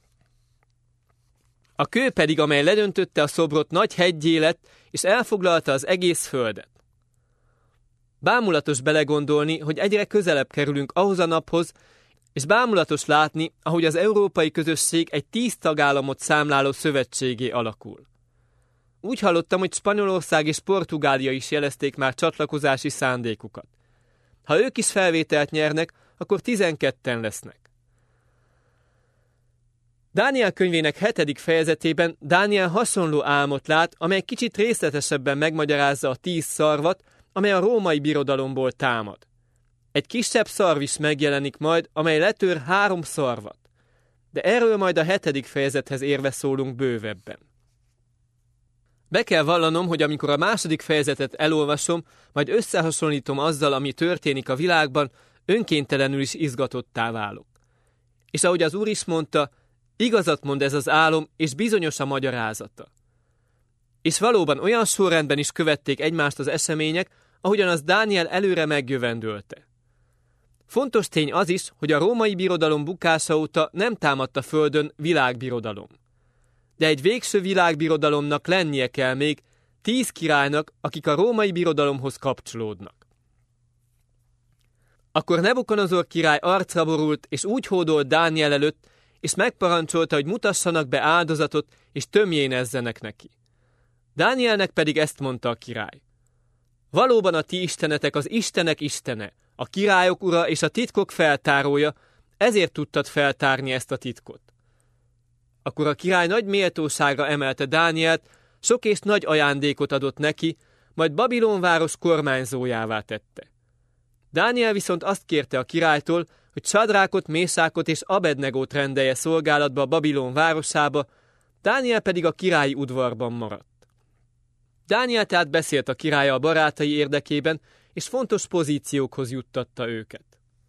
A kő pedig, amely ledöntötte a szobrot, nagy heggyé lett, és elfoglalta az egész földet. Bámulatos belegondolni, hogy egyre közelebb kerülünk ahhoz a naphoz, és bámulatos látni, ahogy az európai közösség egy 10 tagállamot számláló szövetségé alakul. Úgy hallottam, hogy Spanyolország és Portugália is jelezték már csatlakozási szándékukat. Ha ők is felvételt nyernek, akkor 12-en lesznek. Dániel könyvének 7. fejezetében Dániel hasonló álmot lát, amely kicsit részletesebben megmagyarázza a 10 szarvat, amely a római birodalomból támad. Egy kisebb szarv is megjelenik majd, amely letör 3 szarvat. De erről majd a 7. fejezethez érve szólunk bővebben. Be kell vallanom, hogy amikor a 2. fejezetet elolvasom, majd összehasonlítom azzal, ami történik a világban, önkéntelenül is izgatottá válok. És ahogy az Úr is mondta, igazat mond ez az álom, és bizonyos a magyarázata. És valóban olyan sorrendben is követték egymást az események, ahogyan az Dániel előre megjövendölte. Fontos tény az is, hogy a római birodalom bukása óta nem támadt a földön világbirodalom. De egy végső világbirodalomnak lennie kell még 10 királynak, akik a római birodalomhoz kapcsolódnak. Akkor Nebukadnezar király arcra borult, és úgy hódolt Dániel előtt, és megparancsolta, hogy mutassanak be áldozatot, és tömjénezzenek neki. Dánielnek pedig ezt mondta a király. Valóban a ti istenetek az istenek istene, a királyok ura és a titkok feltárója, ezért tudtad feltárni ezt a titkot. Akkor a király nagy méltóságra emelte Dánielt, sok és nagy ajándékot adott neki, majd Babilon város kormányzójává tette. Dániel viszont azt kérte a királytól, hogy Sadrákot, Mésákot és Abednegót rendelje szolgálatba a Babilon városába, Dániel pedig a királyi udvarban maradt. Dániel tehát beszélt a királlyal barátai érdekében, és fontos pozíciókhoz juttatta őket.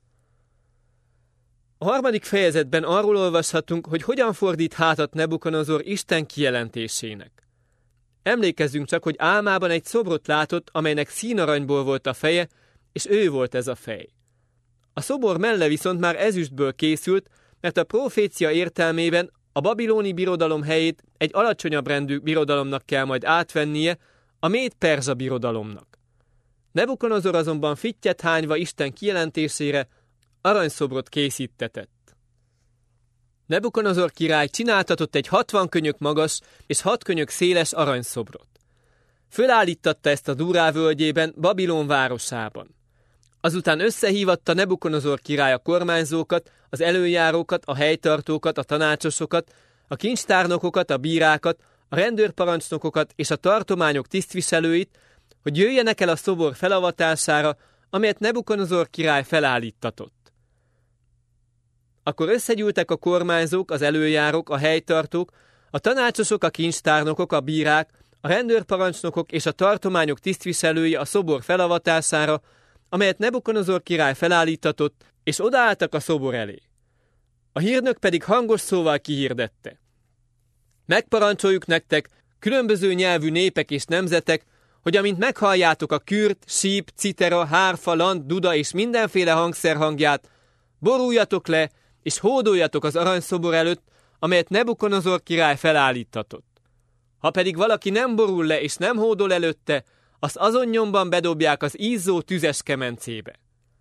A 3. fejezetben arról olvashatunk, hogy hogyan fordít hátat Nebukadnezar Isten kijelentésének. Emlékezzünk csak, hogy álmában egy szobrot látott, amelynek színaranyból volt a feje, és ő volt ez a fej. A szobor melle viszont már ezüstből készült, mert a profécia értelmében a babiloni birodalom helyét egy alacsonyabb rendű birodalomnak kell majd átvennie, a Méd-Perzsa birodalomnak. Nebukadnezar azonban fittyet hányva Isten kijelentésére aranyszobrot készítetett. Nebukadnezar király csináltatott egy 60 könyök magas és 6 könyök széles aranyszobrot. Fölállítatta ezt a Dúrá völgyében, Babilon városában. Azután összehívatta Nebukadnezar király a kormányzókat, az előjárókat, a helytartókat, a tanácsosokat, a kincstárnokokat, a bírákat, a rendőrparancsnokokat és a tartományok tisztviselőit, hogy jöjjenek el a szobor felavatására, amelyet Nebukadnezar király felállíttatott. Akkor összegyűltek a kormányzók, az előjárók, a helytartók, a tanácsosok, a kincstárnokok, a bírák, a rendőrparancsnokok és a tartományok tisztviselői a szobor felavatására, amelyet Nebukadnezar király felállítatott, és odaálltak a szobor elé. A hírnök pedig hangos szóval kihirdette. Megparancsoljuk nektek, különböző nyelvű népek és nemzetek, hogy amint meghalljátok a kürt, síp, citera, hárfa, lant, duda és mindenféle hangszer hangját, boruljatok le, és hódoljatok az aranyszobor előtt, amelyet Nebukadnezar király felállítatott. Ha pedig valaki nem borul le és nem hódol előtte, azt azon nyomban bedobják az ízzó tüzes kemencébe.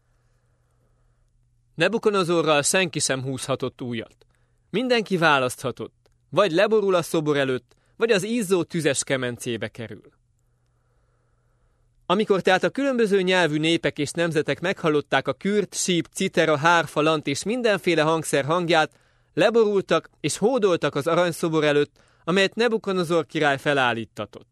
Nebukadnezarral senki sem húzhatott újat. Mindenki választhatott, vagy leborul a szobor előtt, vagy az ízzó tüzes kemencébe kerül. Amikor tehát a különböző nyelvű népek és nemzetek meghallották a kürt, síp, citera, hárfa, lant és mindenféle hangszer hangját, leborultak és hódoltak az aranyszobor előtt, amelyet Nebukadnezar király felállítatott.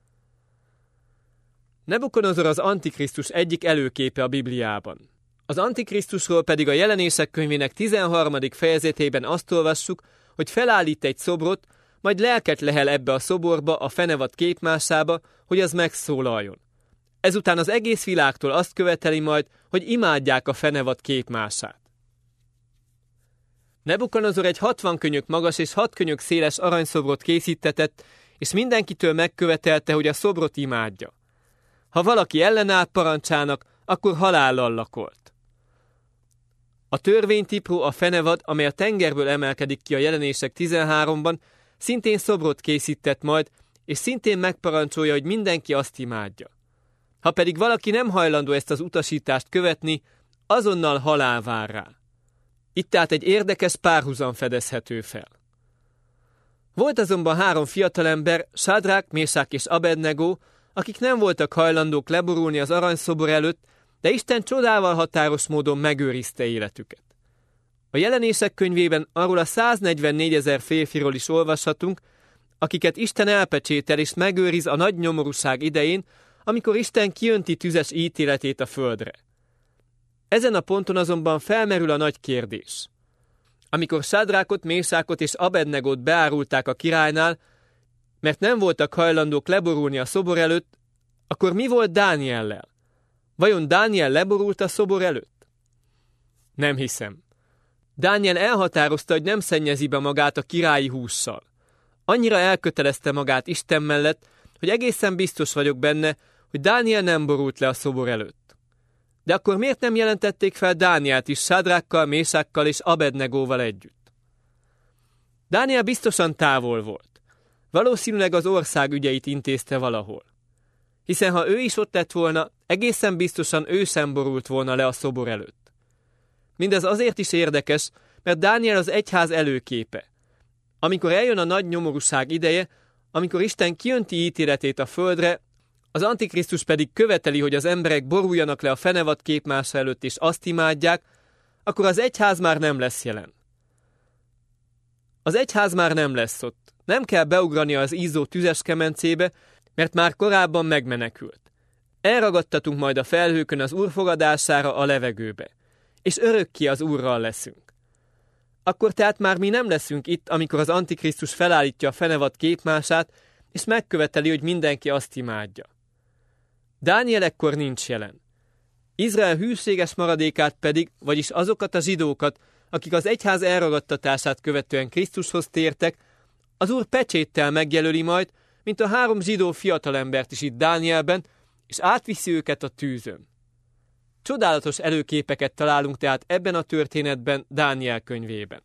Nebukadnezar az Antikrisztus egyik előképe a Bibliában. Az Antikrisztusról pedig a Jelenések könyvének 13. fejezetében azt olvassuk, hogy felállít egy szobrot, majd lelket lehel ebbe a szoborba, a fenevad képmásába, hogy az megszólaljon. Ezután az egész világtól azt követeli majd, hogy imádják a fenevad képmását. Nebukadnezar egy 60 könyök magas és 6 könyök széles aranyszobrot készítetett, és mindenkitől megkövetelte, hogy a szobrot imádja. Ha valaki ellenállt parancsának, akkor halállal lakolt. A törvénytipró, a fenevad, amely a tengerből emelkedik ki a Jelenések 13-ban, szintén szobrot készített majd, és szintén megparancsolja, hogy mindenki azt imádja. Ha pedig valaki nem hajlandó ezt az utasítást követni, azonnal halál vár rá. Itt tehát egy érdekes párhuzam fedezhető fel. Volt azonban 3 fiatalember, Sadrák, Mésák és Abednego, akik nem voltak hajlandók leborulni az aranyszobor előtt, de Isten csodával határos módon megőrizte életüket. A Jelenések könyvében arról a 144 000 férfiról is olvashatunk, akiket Isten elpecsétel és megőriz a nagy nyomorúság idején, amikor Isten kijönti tüzes ítéletét a földre. Ezen a ponton azonban felmerül a nagy kérdés. Amikor Sadrákot, Mésákot és Abednegót beárulták a királynál, mert nem voltak hajlandók leborulni a szobor előtt, akkor mi volt Dániellel? Vajon Dániel leborult a szobor előtt? Nem hiszem. Dániel elhatározta, hogy nem szennyezi be magát a királyi hússal. Annyira elkötelezte magát Isten mellett, hogy egészen biztos vagyok benne, hogy Dániel nem borult le a szobor előtt. De akkor miért nem jelentették fel Dánielt is Sádrákkal, Mésákkal és Abednegóval együtt? Dániel biztosan távol volt. Valószínűleg az ország ügyeit intézte valahol. Hiszen ha ő is ott lett volna, egészen biztosan ő sem borult volna le a szobor előtt. Mindez azért is érdekes, mert Dániel az egyház előképe. Amikor eljön a nagy nyomorúság ideje, amikor Isten kijönti ítéletét a földre, az Antikrisztus pedig követeli, hogy az emberek boruljanak le a fenevad képmása előtt és azt imádják, akkor az egyház már nem lesz jelen. Az egyház már nem lesz ott. Nem kell beugrania az izzó tüzes kemencébe, mert már korábban megmenekült. Elragadtatunk majd a felhőkön az Úr fogadására a levegőbe, és örökké az Úrral leszünk. Akkor tehát már mi nem leszünk itt, amikor az Antikrisztus felállítja a fenevad képmását, és megköveteli, hogy mindenki azt imádja. Dániel ekkor nincs jelen. Izrael hűséges maradékát pedig, vagyis azokat a zsidókat, akik az egyház elragadtatását követően Krisztushoz tértek, az Úr pecséttel megjelöli majd, mint a 3 zsidó fiatalembert is itt Dánielben, és átviszi őket a tűzön. Csodálatos előképeket találunk tehát ebben a történetben Dániel könyvében.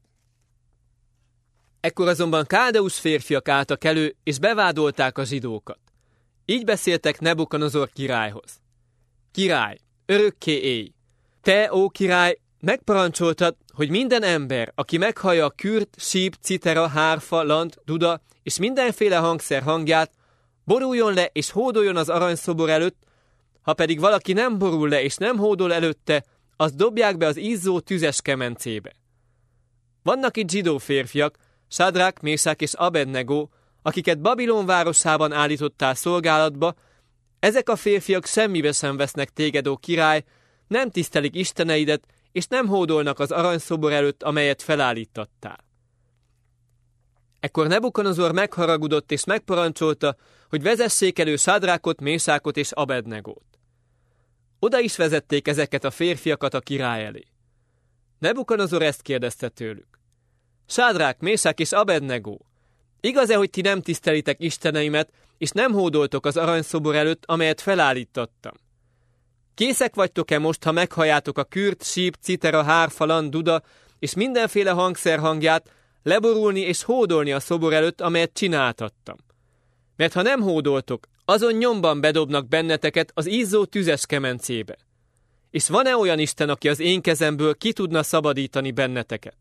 Ekkor azonban káldeus férfiak álltak elő, és bevádolták a zsidókat. Így beszéltek Nebukadnezar királyhoz. Király, örökké élj! Te, ó király, megparancsoltad, hogy minden ember, aki meghallja a kürt, síp, citera, hárfa, lant, duda és mindenféle hangszer hangját, boruljon le és hódoljon az aranyszobor előtt, ha pedig valaki nem borul le és nem hódol előtte, azt dobják be az izzó tüzes kemencébe. Vannak itt zsidó férfiak, Sádrák, Mésák és Abednego, akiket Babilon városában állítottál szolgálatba, ezek a férfiak semmibe sem vesznek téged, ó király, nem tisztelik isteneidet, és nem hódolnak az aranyszobor előtt, amelyet felállítottál. Ekkor Nebukadnezar megharagudott és megparancsolta, hogy vezessék elő Sádrákot, Mésákot és Abednegót. Oda is vezették ezeket a férfiakat a király elé. Nebukadnezar ezt kérdezte tőlük. Sádrák, Mésák és Abednego, igaz-e, hogy ti nem tisztelitek isteneimet, és nem hódoltok az aranyszobor előtt, amelyet felállítottam? Készek vagytok-e most, ha meghalljátok a kürt, síp, citera, hárfa, lant, duda és mindenféle hangszer hangját, leborulni és hódolni a szobor előtt, amelyet csináltattam? Mert ha nem hódoltok, azon nyomban bedobnak benneteket az izzó tüzes kemencébe. És van-e olyan Isten, aki az én kezemből ki tudna szabadítani benneteket?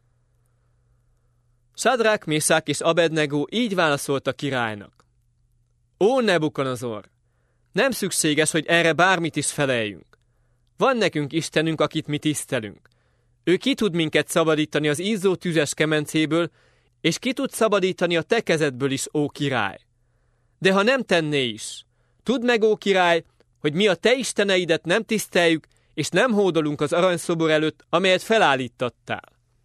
Sádrák, Mésák és Abednego így válaszolt a királynak. Ó Nebukadnezar! Nem szükséges, hogy erre bármit is feleljünk. Van nekünk Istenünk, akit mi tisztelünk. Ő ki tud minket szabadítani az izzó tüzes kemencéből, és ki tud szabadítani a te kezedből is, ó király. De ha nem tenné is, tudd meg, ó király, hogy mi a te isteneidet nem tiszteljük, és nem hódolunk az aranyszobor előtt, amelyet felállítottál.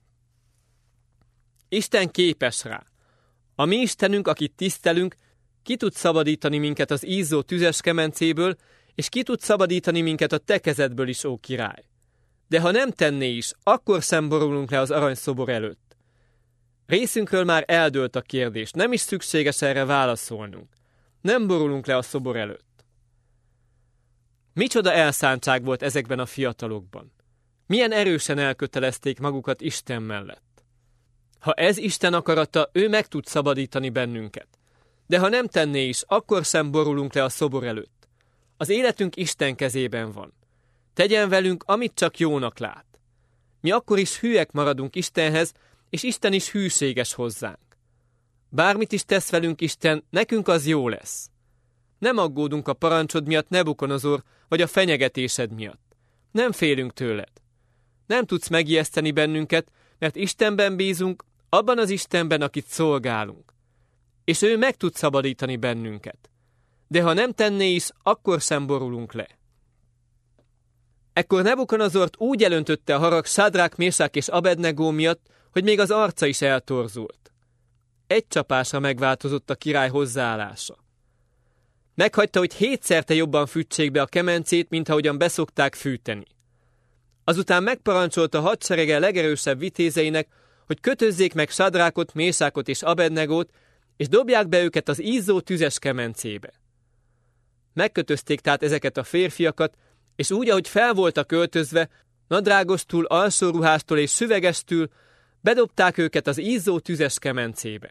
Isten képes rá. A mi Istenünk, akit tisztelünk, ki tud szabadítani minket az izzó tüzes kemencéből, és ki tud szabadítani minket a te kezedből is, ó király. De ha nem tenné is, akkor sem borulunk le az aranyszobor előtt. Részünkről már eldőlt a kérdés, nem is szükséges erre válaszolnunk. Nem borulunk le a szobor előtt. Micsoda elszántság volt ezekben a fiatalokban. Milyen erősen elkötelezték magukat Isten mellett. Ha ez Isten akarata, ő meg tud szabadítani bennünket. De ha nem tenné is, akkor sem borulunk le a szobor előtt. Az életünk Isten kezében van. Tegyen velünk, amit csak jónak lát. Mi akkor is hűek maradunk Istenhez, és Isten is hűséges hozzánk. Bármit is tesz velünk Isten, nekünk az jó lesz. Nem aggódunk a parancsod miatt, Nebukadnezar, vagy a fenyegetésed miatt. Nem félünk tőled. Nem tudsz megijeszteni bennünket, mert Istenben bízunk, abban az Istenben, akit szolgálunk. És ő meg tud szabadítani bennünket. De ha nem tenné is, akkor sem borulunk le. Ekkor Nebukadnezart úgy elöntötte a harag Sádrák, Mésák és Abednego miatt, hogy még az arca is eltorzult. Egy csapásra megváltozott a király hozzáállása. Meghagyta, hogy 7-szerte jobban fűtsék be a kemencét, mint ahogyan beszokták fűteni. Azután megparancsolta hadserege legerősebb vitézeinek, hogy kötözzék meg Sadrákot, Mésákot és Abednegót, és dobják be őket az izzó tüzes kemencébe. Megkötözték tehát ezeket a férfiakat, és úgy, ahogy fel voltak öltözve, nadrágostól, alsóruhástól és süvegestül, bedobták őket az izzó tüzes kemencébe.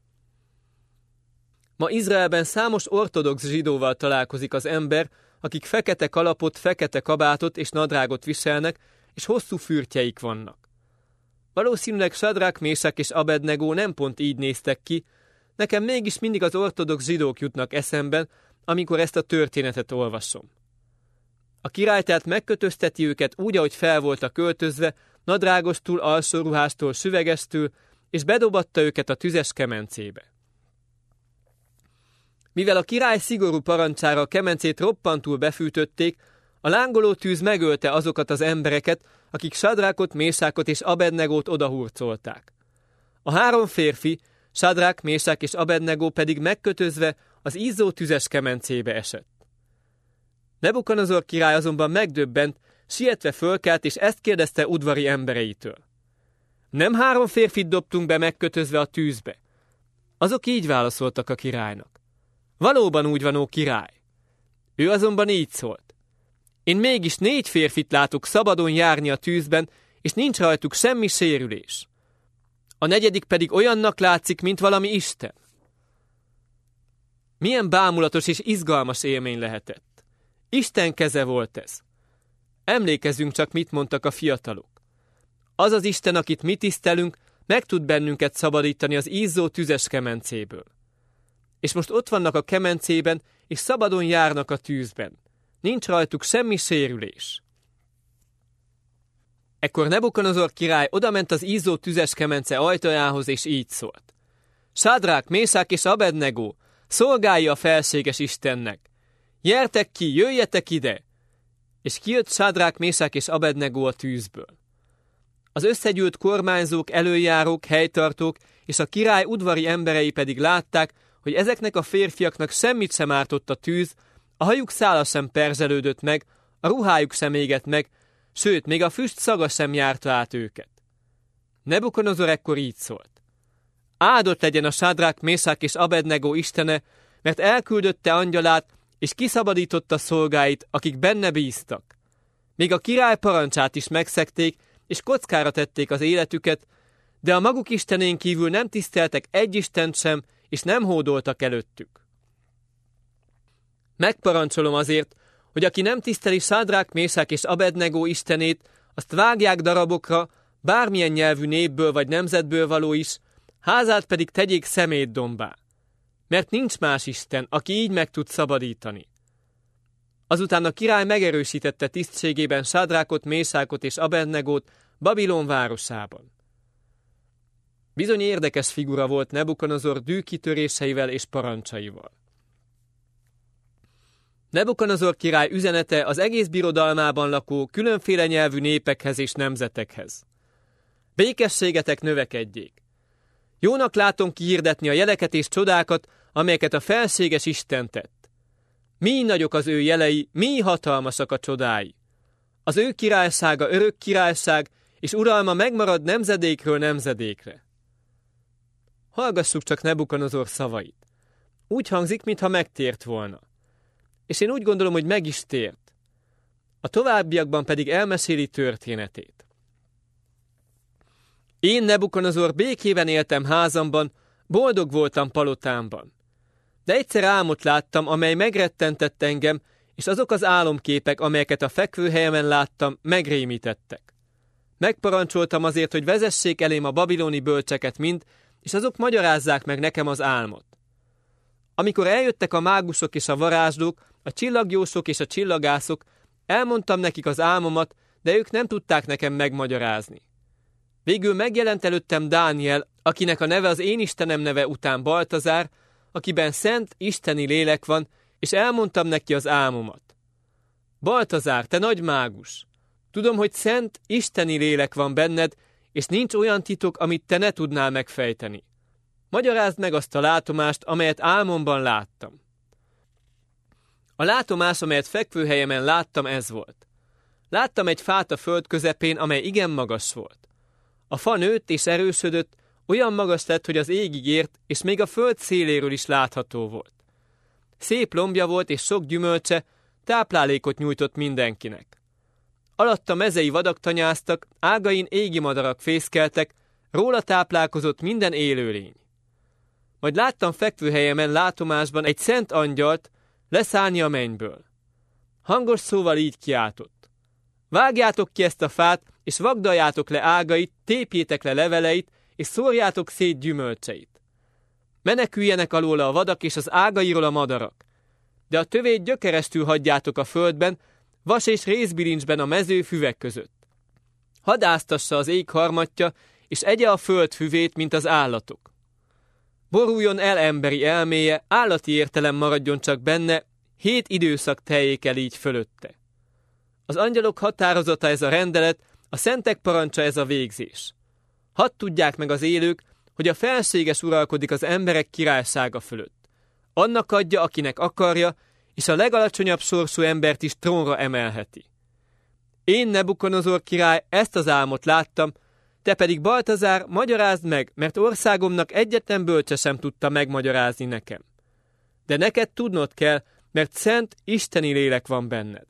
Ma Izraelben számos ortodox zsidóval találkozik az ember, akik fekete kalapot, fekete kabátot és nadrágot viselnek, és hosszú fürtjeik vannak. Valószínűleg Sadrák, Mésák és Abednego nem pont így néztek ki, nekem mégis mindig az ortodox zsidók jutnak eszemben, amikor ezt a történetet olvasom. A király tehát megkötözteti őket úgy, ahogy fel voltak öltözve, nadrágostól, alsóruhástól, süvegestől, és bedobatta őket a tüzes kemencébe. Mivel a király szigorú parancsára a kemencét roppantul befűtötték, a lángoló tűz megölte azokat az embereket, akik Sadrákot, Mésákot és Abednegót odahurcolták. A 3 férfi, Sadrák, Mésák és Abednego pedig megkötözve az izzó tüzes kemencébe esett. Nebukadnezar király azonban megdöbbent, sietve fölkelt, és ezt kérdezte udvari embereitől. Nem 3 férfit dobtunk be megkötözve a tűzbe? Azok így válaszoltak a királynak. Valóban úgy van, ó király. Ő azonban így szólt. Én mégis 4 férfit látok szabadon járni a tűzben, és nincs rajtuk semmi sérülés. A 4. pedig olyannak látszik, mint valami isten. Milyen bámulatos és izgalmas élmény lehetett. Isten keze volt ez. Emlékezzünk csak, mit mondtak a fiatalok. Az az Isten, akit mi tisztelünk, meg tud bennünket szabadítani az izzó tüzes kemencéből. És most ott vannak a kemencében, és szabadon járnak a tűzben. Nincs rajtuk semmi sérülés. Ekkor Nebukadnezar király odament az izzó tüzes kemence ajtajához, és így szólt. Sadrák, Mésák és Abednego, szolgálja a felséges Istennek. Gyertek ki, jöjjetek ide! És kijött Sadrák, Mésák és Abednego a tűzből. Az összegyűlt kormányzók, előjárók, helytartók és a király udvari emberei pedig látták, hogy ezeknek a férfiaknak semmit sem ártott a tűz, a hajuk szála sem perzselődött meg, a ruhájuk sem égett meg, sőt, még a füst szaga sem járta át őket. Nebukadnezar ekkor így szólt. Áldott legyen a Sadrák, Mésák és Abednego istene, mert elküldötte angyalát, és kiszabadította szolgáit, akik benne bíztak. Még a király parancsát is megszegték, és kockára tették az életüket, de a maguk istenén kívül nem tiszteltek egy istent sem, és nem hódoltak előttük. Megparancsolom azért, hogy aki nem tiszteli Sadrák, Mésák és Abednego istenét, azt vágják darabokra, bármilyen nyelvű népből vagy nemzetből való is, házát pedig tegyék szemétdombá. Mert nincs más isten, aki így meg tud szabadítani. Azután a király megerősítette tisztségében Sadrákot, Mésákot és Abednegót Babilon városában. Bizony érdekes figura volt Nebukadnezar dűkitöréseivel és parancsaival. Nebukadnezar király üzenete az egész birodalmában lakó különféle nyelvű népekhez és nemzetekhez. Békességetek növekedjék. Jónak látom kihirdetni a jeleket és csodákat, amelyeket a felséges Isten tett. Mi nagyok az ő jelei, mi hatalmasak a csodái. Az ő királysága örök királyság, és uralma megmarad nemzedékről nemzedékre. Hallgassuk csak Nebukadnezar szavait. Úgy hangzik, mintha megtért volna. És én úgy gondolom, hogy meg is tért. A továbbiakban pedig elmeséli történetét. Én, Nebukadnezar, békében éltem házamban, boldog voltam palotámban. De egyszer álmot láttam, amely megrettentett engem, és azok az álomképek, amelyeket a fekvőhelyemen láttam, megrémítettek. Megparancsoltam azért, hogy vezessék elém a babiloni bölcseket mind, és azok magyarázzák meg nekem az álmot. Amikor eljöttek a mágusok és a varázslók, a csillagjósok és a csillagászok, elmondtam nekik az álmomat, de ők nem tudták nekem megmagyarázni. Végül megjelent előttem Dániel, akinek a neve az én Istenem neve után Baltazár, akiben szent, isteni lélek van, és elmondtam neki az álmomat. Baltazár, te nagy mágus! Tudom, hogy szent, isteni lélek van benned, és nincs olyan titok, amit te ne tudnál megfejteni. Magyarázd meg azt a látomást, amelyet álmomban láttam. A látomás, amelyet fekvőhelyemen láttam, ez volt. Láttam egy fát a föld közepén, amely igen magas volt. A fa nőtt és erősödött, olyan magas lett, hogy az égig ért, és még a föld széléről is látható volt. Szép lombja volt és sok gyümölcse, táplálékot nyújtott mindenkinek. Alatta mezei vadak tanyáztak, ágain égi madarak fészkeltek, róla táplálkozott minden élőlény. Majd láttam fekvőhelyemen látomásban egy szent angyalt leszállni a mennyből. Hangos szóval így kiáltott: vágjátok ki ezt a fát, és vagdaljátok le ágait, tépjétek le leveleit, és szórjátok szét gyümölcseit. Meneküljenek alóla a vadak és az ágairól a madarak. De a tövét gyökeresztül hagyjátok a földben, vas és rézbilincsben a mező füvek között. Hadd áztassa az ég harmatja, és egye a föld füvét, mint az állatok. Boruljon el emberi elméje, állati értelem maradjon csak benne, 7 időszak teljék el így fölötte. Az angyalok határozata ez a rendelet, a szentek parancsa ez a végzés. Hadd tudják meg az élők, hogy a felséges uralkodik az emberek királysága fölött. Annak adja, akinek akarja, és a legalacsonyabb sorsú embert is trónra emelheti. Én, Nebukonozor király, ezt az álmot láttam, te pedig, Baltazár, magyarázd meg, mert országomnak egyetlen bölcse sem tudta megmagyarázni nekem. De neked tudnod kell, mert szent, isteni lélek van benned.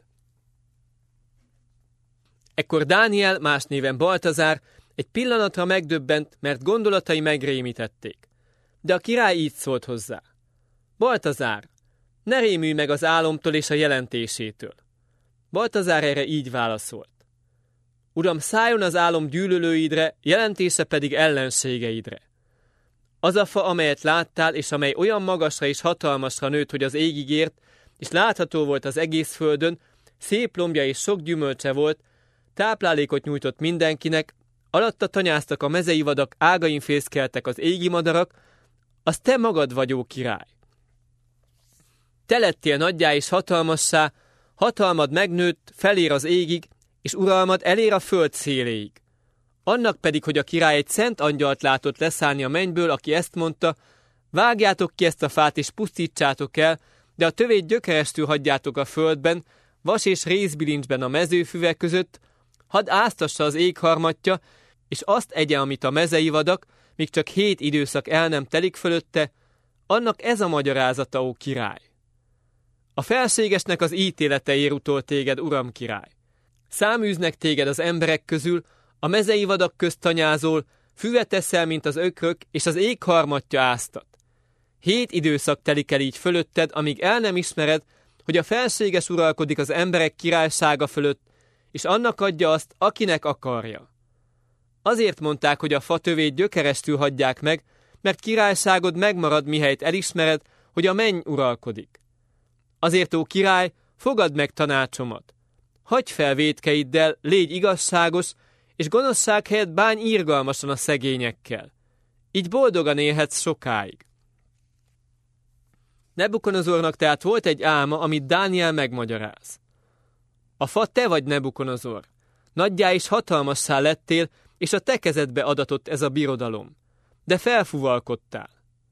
Ekkor Dániel, más néven Baltazár, egy pillanatra megdöbbent, mert gondolatai megrémítették. De a király így szólt hozzá: Baltazár, ne rémülj meg az álomtól és a jelentésétől. Baltazár erre így válaszolt: Uram, szálljon az álom gyűlölőidre, jelentése pedig ellenségeidre. Az a fa, amelyet láttál, és amely olyan magasra és hatalmasra nőtt, hogy az égig ért, és látható volt az egész földön, szép lombja és sok gyümölcse volt, táplálékot nyújtott mindenkinek, alatta tanyáztak a mezei vadak, ágain fészkeltek az égi madarak, az te magad vagy, ó király. Te lettél nagyjá és hatalmassá, hatalmad megnőtt, felér az égig, és uralmad elér a föld széléig. Annak pedig, hogy a király egy szent angyalt látott leszállni a mennyből, aki ezt mondta: vágjátok ki ezt a fát és pusztítsátok el, de a tövét gyökerestül hagyjátok a földben, vas és rézbilincsben a mezőfüvek között, hadd áztassa az ég harmatja, és azt egye, amit a mezei vadak, míg csak 7 időszak el nem telik fölötte, annak ez a magyarázata, ó király. A felségesnek az ítélete ér utol téged, uram király. Száműznek téged az emberek közül, a mezei vadak közt tanyázol, füvet eszel, mint az ökrök, és az ég harmatja áztat. 7 időszak telik el így fölötted, amíg el nem ismered, hogy a felséges uralkodik az emberek királysága fölött, és annak adja azt, akinek akarja. Azért mondták, hogy a fa tövét gyökerestül hagyják meg, mert királyságod megmarad, mihelyt elismered, hogy a menny uralkodik. Azért, ó király, fogadd meg tanácsomat. Hagyj fel vétkeiddel, légy igazságos, és gonoszság helyett bánj irgalmasan a szegényekkel. Így boldogan élhetsz sokáig. Nebukonozornak tehát volt egy álma, amit Dániel megmagyaráz. A fa te vagy, Nebukonozor. Nagyjá és hatalmassá lettél, és a te kezedbe adatott ez a birodalom. De felfuvalkodtál.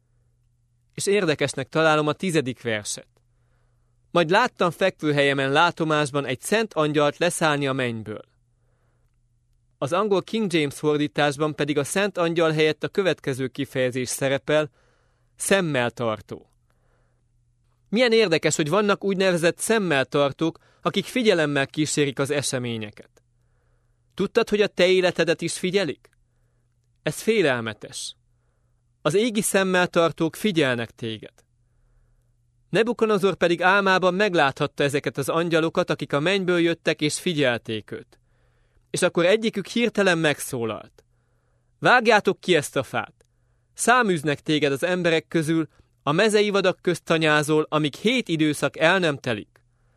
És érdekesnek találom a 10. verset. Majd láttam fekvőhelyemen látomásban egy szent angyalt leszállni a mennyből. Az angol King James fordításban pedig a szent angyal helyett a következő kifejezés szerepel: szemmel tartó. Milyen érdekes, hogy vannak úgynevezett szemmel tartók, akik figyelemmel kísérik az eseményeket. Tudtad, hogy a te életedet is figyelik? Ez félelmetes. Az égi szemmel tartók figyelnek téged. Nebukonozor pedig álmában megláthatta ezeket az angyalokat, akik a mennyből jöttek és figyelték őt. És akkor egyikük hirtelen megszólalt: vágjátok ki ezt a fát! Száműznek téged az emberek közül, a mezei vadak közt tanyázol, amíg 7 időszak el nem telik.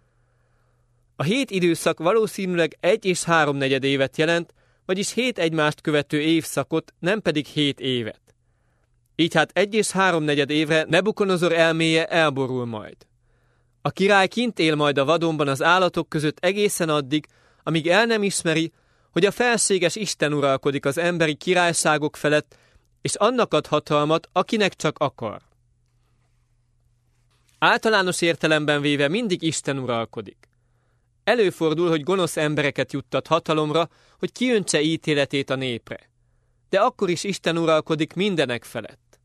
A 7 időszak valószínűleg 1 és 3/4 évet jelent, vagyis 7 egymást követő évszakot, nem pedig 7 évet. Így hát 1 és 3/4 évre Nebukonozor elméje elborul majd. A király kint él majd a vadonban az állatok között egészen addig, amíg el nem ismeri, hogy a felséges Isten uralkodik az emberi királyságok felett, és annak ad hatalmat, akinek csak akar. Általános értelemben véve mindig Isten uralkodik. Előfordul, hogy gonosz embereket juttat hatalomra, hogy kiöntse ítéletét a népre. De akkor is Isten uralkodik mindenek felett.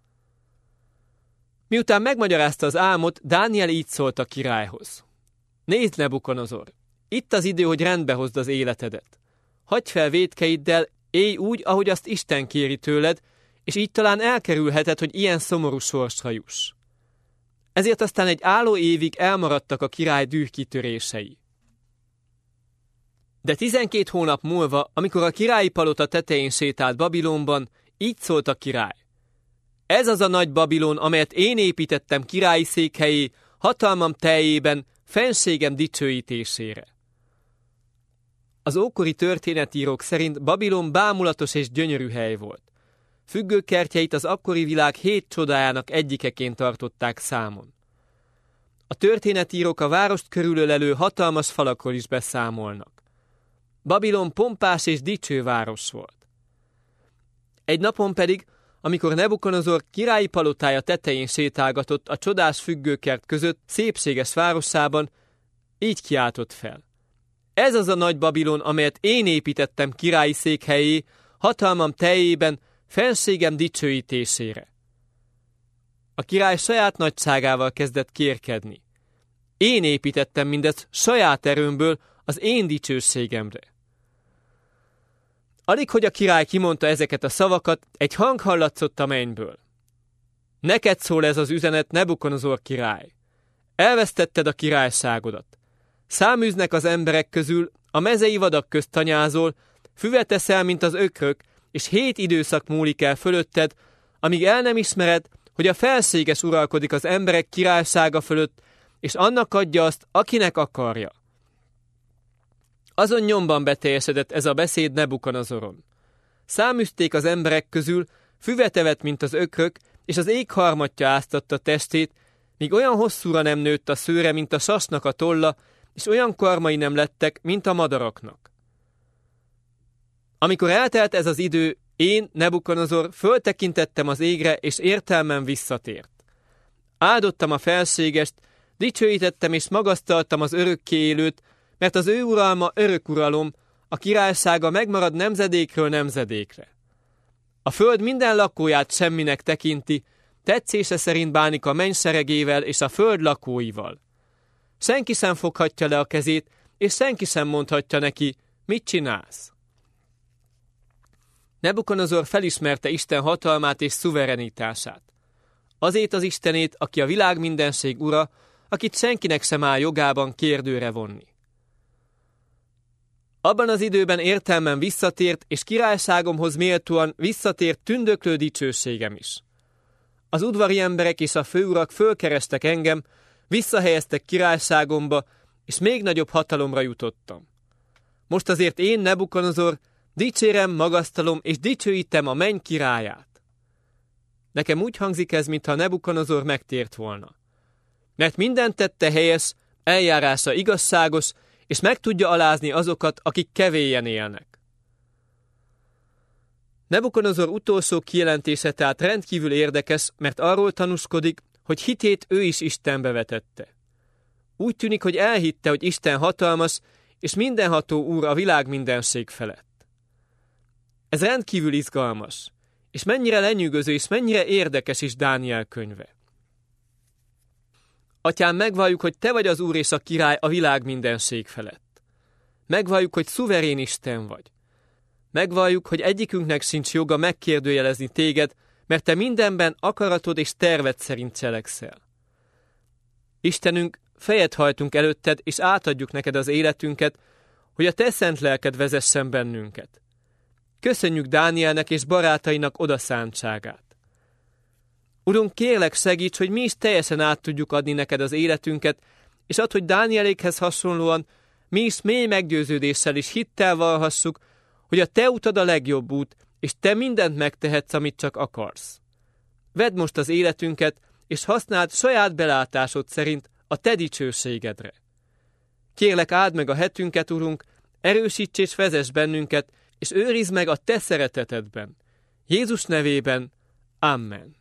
Miután megmagyarázta az álmot, Dániel így szólt a királyhoz. Nézd, Nebukonozor, itt az idő, hogy rendbe hozd az életedet. Hagyj fel vétkeiddel, élj úgy, ahogy azt Isten kéri tőled, és így talán elkerülheted, hogy ilyen szomorú sorsra juss. Ezért aztán egy álló évig elmaradtak a király dühkitörései. De 12 hónap múlva, amikor a királyi palota tetején sétált Babilonban, így szólt a király. Ez az a nagy Babilon, amelyet én építettem királyi székhelyé, hatalmam teljében, fenségem dicsőítésére. Az ókori történetírók szerint Babilon bámulatos és gyönyörű hely volt. Függőkertjeit az akkori világ 7 csodájának egyikeként tartották számon. A történetírók a várost körülölelő hatalmas falakról is beszámolnak. Babilon pompás és dicső város volt. Egy napon pedig, amikor Nebukonozor királyi palotája tetején sétálgatott a csodás függőkert között szépséges városában, így kiáltott fel. Ez az a nagy Babilon, amelyet én építettem királyi székhelyé, hatalmam teljében, fenségem dicsőítésére. A király saját nagyságával kezdett kérkedni. Én építettem mindezt saját erőmből az én dicsőségemre. Alig, hogy a király kimondta ezeket a szavakat, egy hang hallatszott a mennyből. Neked szól ez az üzenet, Nebukonozor király. Elvesztetted a királyságodat. Száműznek az emberek közül, a mezei vadak közt tanyázol, füvet eszel, mint az ökrök, és 7 időszak múlik el fölötted, amíg el nem ismered, hogy a felséges uralkodik az emberek királysága fölött, és annak adja azt, akinek akarja. Azon nyomban beteljesedett ez a beszéd Nebukonozoron. Száműzték az emberek közül, füvet evett, mint az ökrök, és az ég harmatja áztatta testét, míg olyan hosszúra nem nőtt a szőre, mint a sasnak a tolla, és olyan karmai nem lettek, mint a madaraknak. Amikor eltelt ez az idő, én, Nebukonozor, föltekintettem az égre, és értelmem visszatért. Áldottam a felségest, dicsőítettem és magasztaltam az örökké élőt, mert az ő uralma örök uralom, a királysága megmarad nemzedékről nemzedékre. A föld minden lakóját semminek tekinti, tetszése szerint bánik a menny seregével és a föld lakóival. Senki sem foghatja le a kezét, és senki sem mondhatja neki, mit csinálsz. Nebukonozor felismerte Isten hatalmát és szuverenitását. Azét az Istenét, aki a világ mindenség ura, akit senkinek sem áll jogában kérdőre vonni. Abban az időben értelmem visszatért, és királyságomhoz méltóan visszatért tündöklő dicsőségem is. Az udvari emberek és a főurak fölkerestek engem, visszahelyeztek királyságomba, és még nagyobb hatalomra jutottam. Most azért én, Nebukonozor, dicsérem, magasztalom és dicsőítem a menny királyát. Nekem úgy hangzik ez, mintha Nebukonozor megtért volna. Mert mindent tette helyes, eljárása igazságos, és meg tudja alázni azokat, akik kevélyen élnek. Nebukonozor utolsó kijelentése tehát rendkívül érdekes, mert arról tanúskodik, hogy hitét ő is Istenbe vetette. Úgy tűnik, hogy elhitte, hogy Isten hatalmas, és mindenható úr a világ mindenség felett. Ez rendkívül izgalmas, és mennyire lenyűgöző, és mennyire érdekes is Dániel könyve. Atyám, megvalljuk, hogy te vagy az Úr és a király a világ mindenség felett. Megvalljuk, hogy szuverén Isten vagy. Megvalljuk, hogy egyikünknek sincs joga megkérdőjelezni téged, mert te mindenben akaratod és terved szerint cselekszel. Istenünk, fejet hajtunk előtted, és átadjuk neked az életünket, hogy a te szent lelked vezessen bennünket. Köszönjük Dánielnek és barátainak odaszántságát. Urunk, kérlek, segíts, hogy mi is teljesen át tudjuk adni neked az életünket, és add, hogy Dánielékhez hasonlóan mi is mély meggyőződéssel és hittel vallhassuk, hogy a te utad a legjobb út, és te mindent megtehetsz, amit csak akarsz. Vedd most az életünket, és használd saját belátásod szerint a te dicsőségedre. Kérlek, áld meg a hetünket, Urunk, erősíts és vezess bennünket, és őrizd meg a te szeretetedben. Jézus nevében, amen.